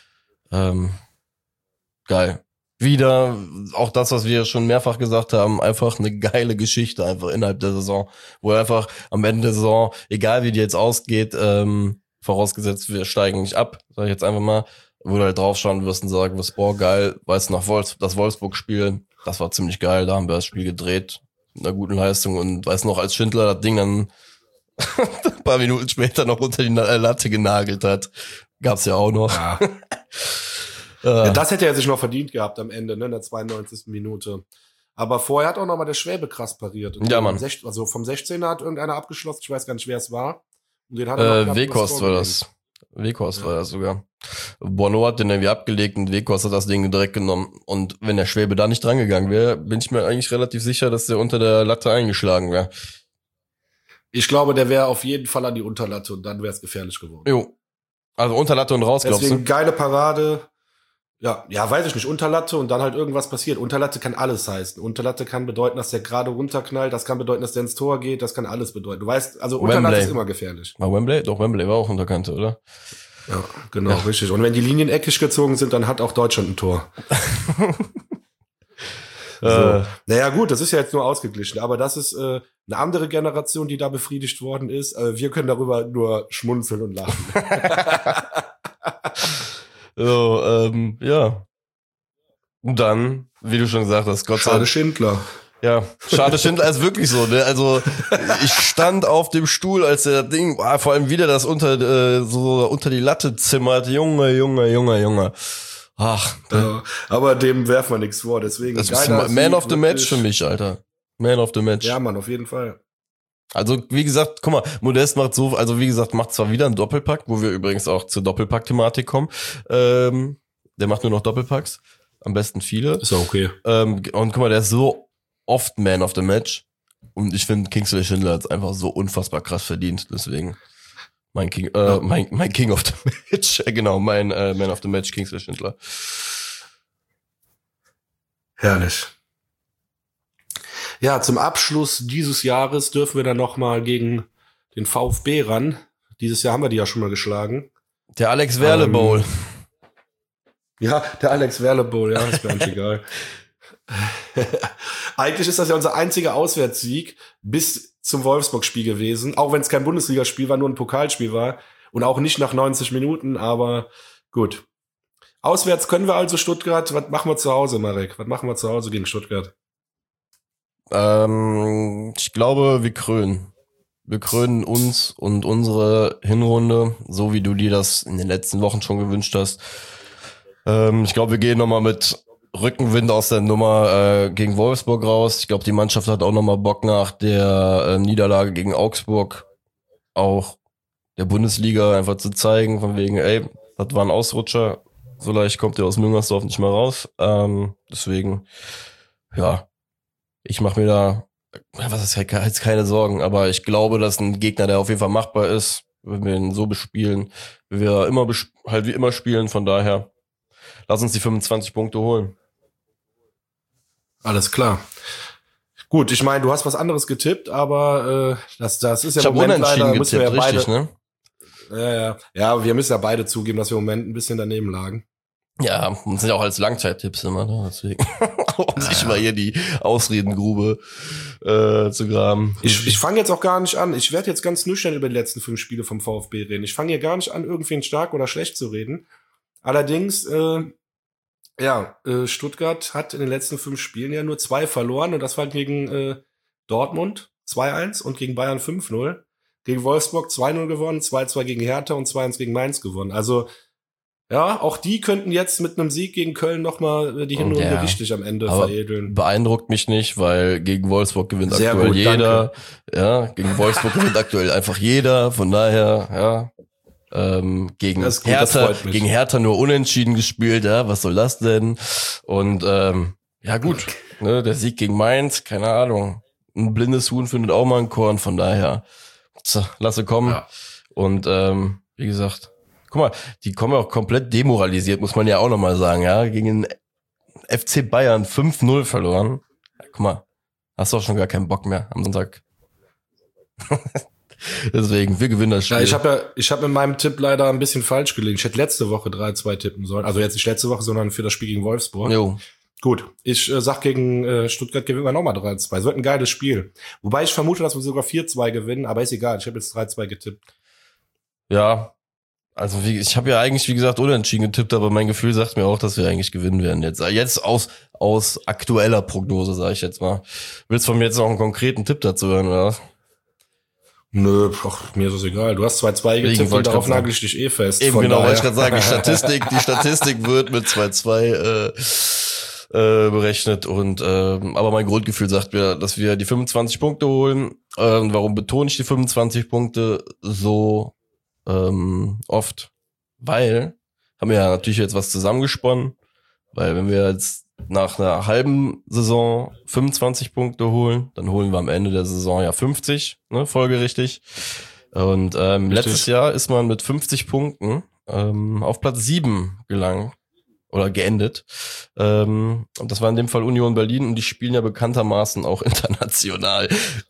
Geil. Wieder, auch das, was wir schon mehrfach gesagt haben, einfach eine geile Geschichte einfach innerhalb der Saison, wo er einfach am Ende der Saison, egal wie die jetzt ausgeht, vorausgesetzt wir steigen nicht ab, sag ich jetzt einfach mal, wo du halt draufschauen wirst und sagen wirst, boah, geil, weißt du noch, das Wolfsburg-Spiel, das war ziemlich geil, da haben wir das Spiel gedreht, mit einer guten Leistung und weißt noch, als Schindler das Ding dann ein paar Minuten später noch unter die Latte genagelt hat, gab's ja auch noch. Ja. Ja, das hätte er sich noch verdient gehabt am Ende, ne, in der 92. Minute. Aber vorher hat auch noch mal der Schwäbe krass pariert. Und ja, Mann. Also vom 16er hat irgendeiner abgeschlossen, ich weiß gar nicht, wer es war. Und den hat er Weghorst war das. Weghorst war das sogar. Bono hat den irgendwie abgelegt und Weghorst hat das Ding direkt genommen. Und wenn der Schwäbe da nicht drangegangen wäre, bin ich mir eigentlich relativ sicher, dass der unter der Latte eingeschlagen wäre. Ich glaube, der wäre auf jeden Fall an die Unterlatte und dann wäre es gefährlich geworden. Jo. Also Unterlatte und raus, glaubst du? Deswegen geile Parade. Ja, weiß ich nicht. Unterlatte und dann halt irgendwas passiert. Unterlatte kann alles heißen. Unterlatte kann bedeuten, dass der gerade runterknallt. Das kann bedeuten, dass der ins Tor geht. Das kann alles bedeuten. Du weißt, also Unterlatte ist immer gefährlich. War Wembley? Doch, Wembley war auch Unterkante, oder? Ja, genau, richtig. Und wenn die Linien eckig gezogen sind, dann hat auch Deutschland ein Tor. So. Naja, gut, das ist ja jetzt nur ausgeglichen. Aber das ist eine andere Generation, die da befriedigt worden ist. Wir können darüber nur schmunzeln und lachen. So, ja. Und dann, wie du schon gesagt hast, Schade Schindler. Ja, Schade Schindler ist wirklich so, ne? Also ich stand auf dem Stuhl, als der Ding, vor allem wieder das unter die Latte zimmert. Junge. Ach, Ja, aber dem werfen wir nichts vor, deswegen. das ist Man of the Match für mich, Alter. Man of the Match. Ja, Mann, auf jeden Fall. Also, wie gesagt, guck mal, Modest macht macht zwar wieder einen Doppelpack, wo wir übrigens auch zur Doppelpack-Thematik kommen. Der macht nur noch Doppelpacks. Am besten viele. Ist auch okay. Und guck mal, der ist so oft Man of the Match. Und ich finde, Kingsley Schindler hat es einfach so unfassbar krass verdient. Deswegen mein King of the Match. Genau, mein Man of the Match, Kingsley Schindler. Herrlich. Ja, zum Abschluss dieses Jahres dürfen wir dann nochmal gegen den VfB ran. Dieses Jahr haben wir die ja schon mal geschlagen. Der Alex Werle Bowl. Ja, der Alex Werle Bowl, ja, ist mir eigentlich egal. Eigentlich ist das ja unser einziger Auswärtssieg bis zum Wolfsburg-Spiel gewesen, auch wenn es kein Bundesligaspiel war, nur ein Pokalspiel war und auch nicht nach 90 Minuten, aber gut. Auswärts können wir also Stuttgart. Was machen wir zu Hause, Marek? Was machen wir zu Hause gegen Stuttgart? Ich glaube, wir krönen. Wir krönen uns und unsere Hinrunde, so wie du dir das in den letzten Wochen schon gewünscht hast. Ich glaube, wir gehen nochmal mit Rückenwind aus der Nummer gegen Wolfsburg raus. Ich glaube, die Mannschaft hat auch nochmal Bock nach der Niederlage gegen Augsburg auch der Bundesliga einfach zu zeigen, von wegen, ey, das war ein Ausrutscher, so leicht kommt ihr aus Müngersdorf nicht mehr raus. Deswegen, ja, ich mache mir da, was ist jetzt keine Sorgen, aber ich glaube, dass ein Gegner, der auf jeden Fall machbar ist, wenn wir ihn so bespielen, wie wir immer halt wie immer spielen, von daher lass uns die 25 Punkte holen. Alles klar. Gut, ich meine, du hast was anderes getippt, aber das ist ja im Moment leider, müssen wir ja beide, richtig, ne? Ja, wir müssen ja beide zugeben, dass wir im Moment ein bisschen daneben lagen. Ja, uns sind ja auch als Langzeittipps immer, ne? Deswegen, um sich mal hier die Ausredengrube zu graben. Ich fange jetzt auch gar nicht an. Ich werde jetzt ganz nüchtern über die letzten 5 Spiele vom VfB reden. Ich fange hier gar nicht an, irgendwen stark oder schlecht zu reden. Allerdings, Stuttgart hat in den letzten 5 Spielen ja nur 2 verloren und das war gegen Dortmund 2-1 und gegen Bayern 5-0. Gegen Wolfsburg 2-0 gewonnen, 2-2 gegen Hertha und 2-1 gegen Mainz gewonnen. Also, ja, auch die könnten jetzt mit einem Sieg gegen Köln nochmal die Hinrunde richtig am Ende veredeln. Beeindruckt mich nicht, weil gegen Wolfsburg gewinnt sehr aktuell gut, jeder. Danke. Ja, gegen Wolfsburg gewinnt aktuell einfach jeder. Von daher, ja, gegen Hertha nur unentschieden gespielt. Ja, was soll das denn? Und ja gut, ne, der Sieg gegen Mainz, keine Ahnung. Ein blindes Huhn findet auch mal ein Korn. Von daher, lasse kommen. Ja. Und wie gesagt, guck mal, die kommen ja auch komplett demoralisiert, muss man ja auch nochmal sagen, ja, gegen den FC Bayern 5-0 verloren. Ja, guck mal, hast du auch schon gar keinen Bock mehr am Sonntag. Deswegen, wir gewinnen das Spiel. Ja, ich hab mit meinem Tipp leider ein bisschen falsch gelegen. Ich hätte letzte Woche 3-2 tippen sollen. Also jetzt nicht letzte Woche, sondern für das Spiel gegen Wolfsburg. Jo. Gut, ich sag gegen Stuttgart gewinnen wir nochmal 3-2. Es wird ein geiles Spiel. Wobei ich vermute, dass wir sogar 4-2 gewinnen, aber ist egal. Ich habe jetzt 3-2 getippt. Ja, also ich habe ja eigentlich, wie gesagt, unentschieden getippt, aber mein Gefühl sagt mir auch, dass wir eigentlich gewinnen werden jetzt. Jetzt aus aktueller Prognose, sage ich jetzt mal. Willst du von mir jetzt noch einen konkreten Tipp dazu hören, oder? Nö, mir ist es egal. Du hast 2-2 getippt und darauf nagel ich dich fest. Eben, genau, wollte ich gerade sagen, die Statistik wird mit 2-2 berechnet und aber mein Grundgefühl sagt mir, dass wir die 25 Punkte holen. Warum betone ich die 25 Punkte so oft? Weil haben wir ja natürlich jetzt was zusammengesponnen, weil wenn wir jetzt nach einer halben Saison 25 Punkte holen, dann holen wir am Ende der Saison ja 50, ne, folgerichtig. Und letztes Jahr ist man mit 50 Punkten auf Platz 7 gelangt oder geendet. Und das war in dem Fall Union Berlin und die spielen ja bekanntermaßen auch international.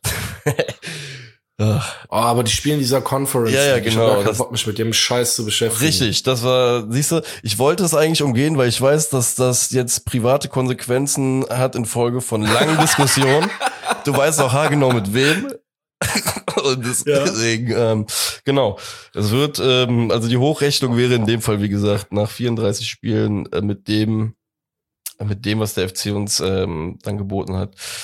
Aber die spielen in dieser Conference. Ja, genau. Ich hab keinen Bock, mich mit dem Scheiß zu beschäftigen. Richtig, das war, siehst du, ich wollte es eigentlich umgehen, weil ich weiß, dass das jetzt private Konsequenzen hat infolge von langen Diskussionen. Du weißt auch haargenau mit wem. Und deswegen, genau. Es wird, also die Hochrechnung wäre in dem Fall, wie gesagt, nach 34 Spielen mit dem, was der FC uns dann geboten hat,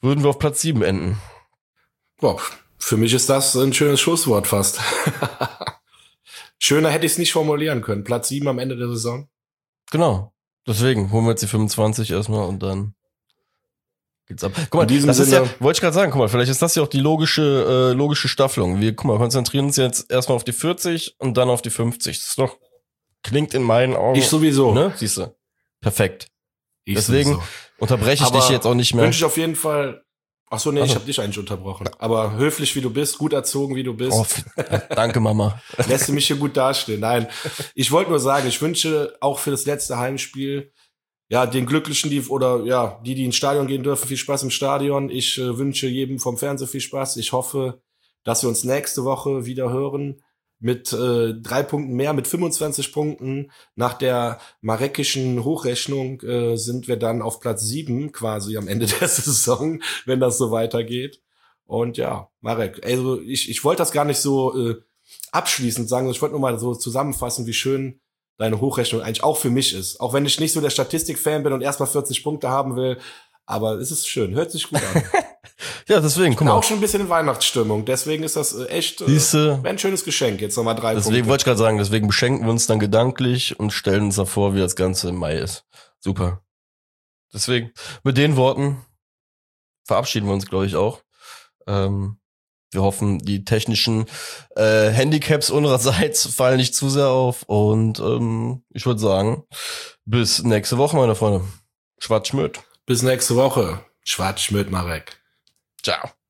würden wir auf Platz 7 enden. Boah, für mich ist das ein schönes Schlusswort fast. Schöner hätte ich es nicht formulieren können. Platz 7 am Ende der Saison. Genau. Deswegen holen wir jetzt die 25 erstmal und dann geht's ab. Guck mal, In diesem das ist Sinne- ja, wollte ich gerade sagen, guck mal, vielleicht ist das ja auch die logische Staffelung. Wir, guck mal, konzentrieren uns jetzt erstmal auf die 40 und dann auf die 50. Das ist doch, klingt in meinen Augen. Ich sowieso. Ne? Siehst du? Perfekt. Ich Deswegen sowieso. unterbreche ich Aber dich jetzt auch nicht mehr. Wünsche ich auf jeden Fall. Ach so, nee, Also. ich habe dich eigentlich unterbrochen. Aber höflich wie du bist, gut erzogen wie du bist, Oh, danke, Mama. lässt du mich hier gut dastehen. Nein, ich wollte nur sagen, ich wünsche auch für das letzte Heimspiel ja den Glücklichen, die ins Stadion gehen dürfen, viel Spaß im Stadion. Ich wünsche jedem vom Fernseher viel Spaß. Ich hoffe, dass wir uns nächste Woche wieder hören mit 3 Punkten mehr, mit 25 Punkten. Nach der marekischen Hochrechnung sind wir dann auf Platz 7 quasi am Ende der Saison, wenn das so weitergeht. Und ja, Marek, also ich wollte das gar nicht so abschließend sagen, ich wollte nur mal so zusammenfassen, wie schön deine Hochrechnung eigentlich auch für mich ist. Auch wenn ich nicht so der Statistik-Fan bin und erstmal 40 Punkte haben will, aber es ist schön, hört sich gut an. Ja, deswegen, guck mal. Auch schon ein bisschen in Weihnachtsstimmung, deswegen ist das echt Siehste, ein schönes Geschenk. Jetzt nochmal 3 deswegen Punkte. wollte ich gerade sagen, deswegen beschenken wir uns dann gedanklich und stellen uns davor, wie das Ganze im Mai ist. Super. Deswegen, mit den Worten verabschieden wir uns, glaube ich, auch. Wir hoffen, die technischen Handicaps unsererseits fallen nicht zu sehr auf. Und ich würde sagen, bis nächste Woche, meine Freunde. Schwarz-Schmöd. Bis nächste Woche. Schwarz-Schmidt, Marek. Ciao.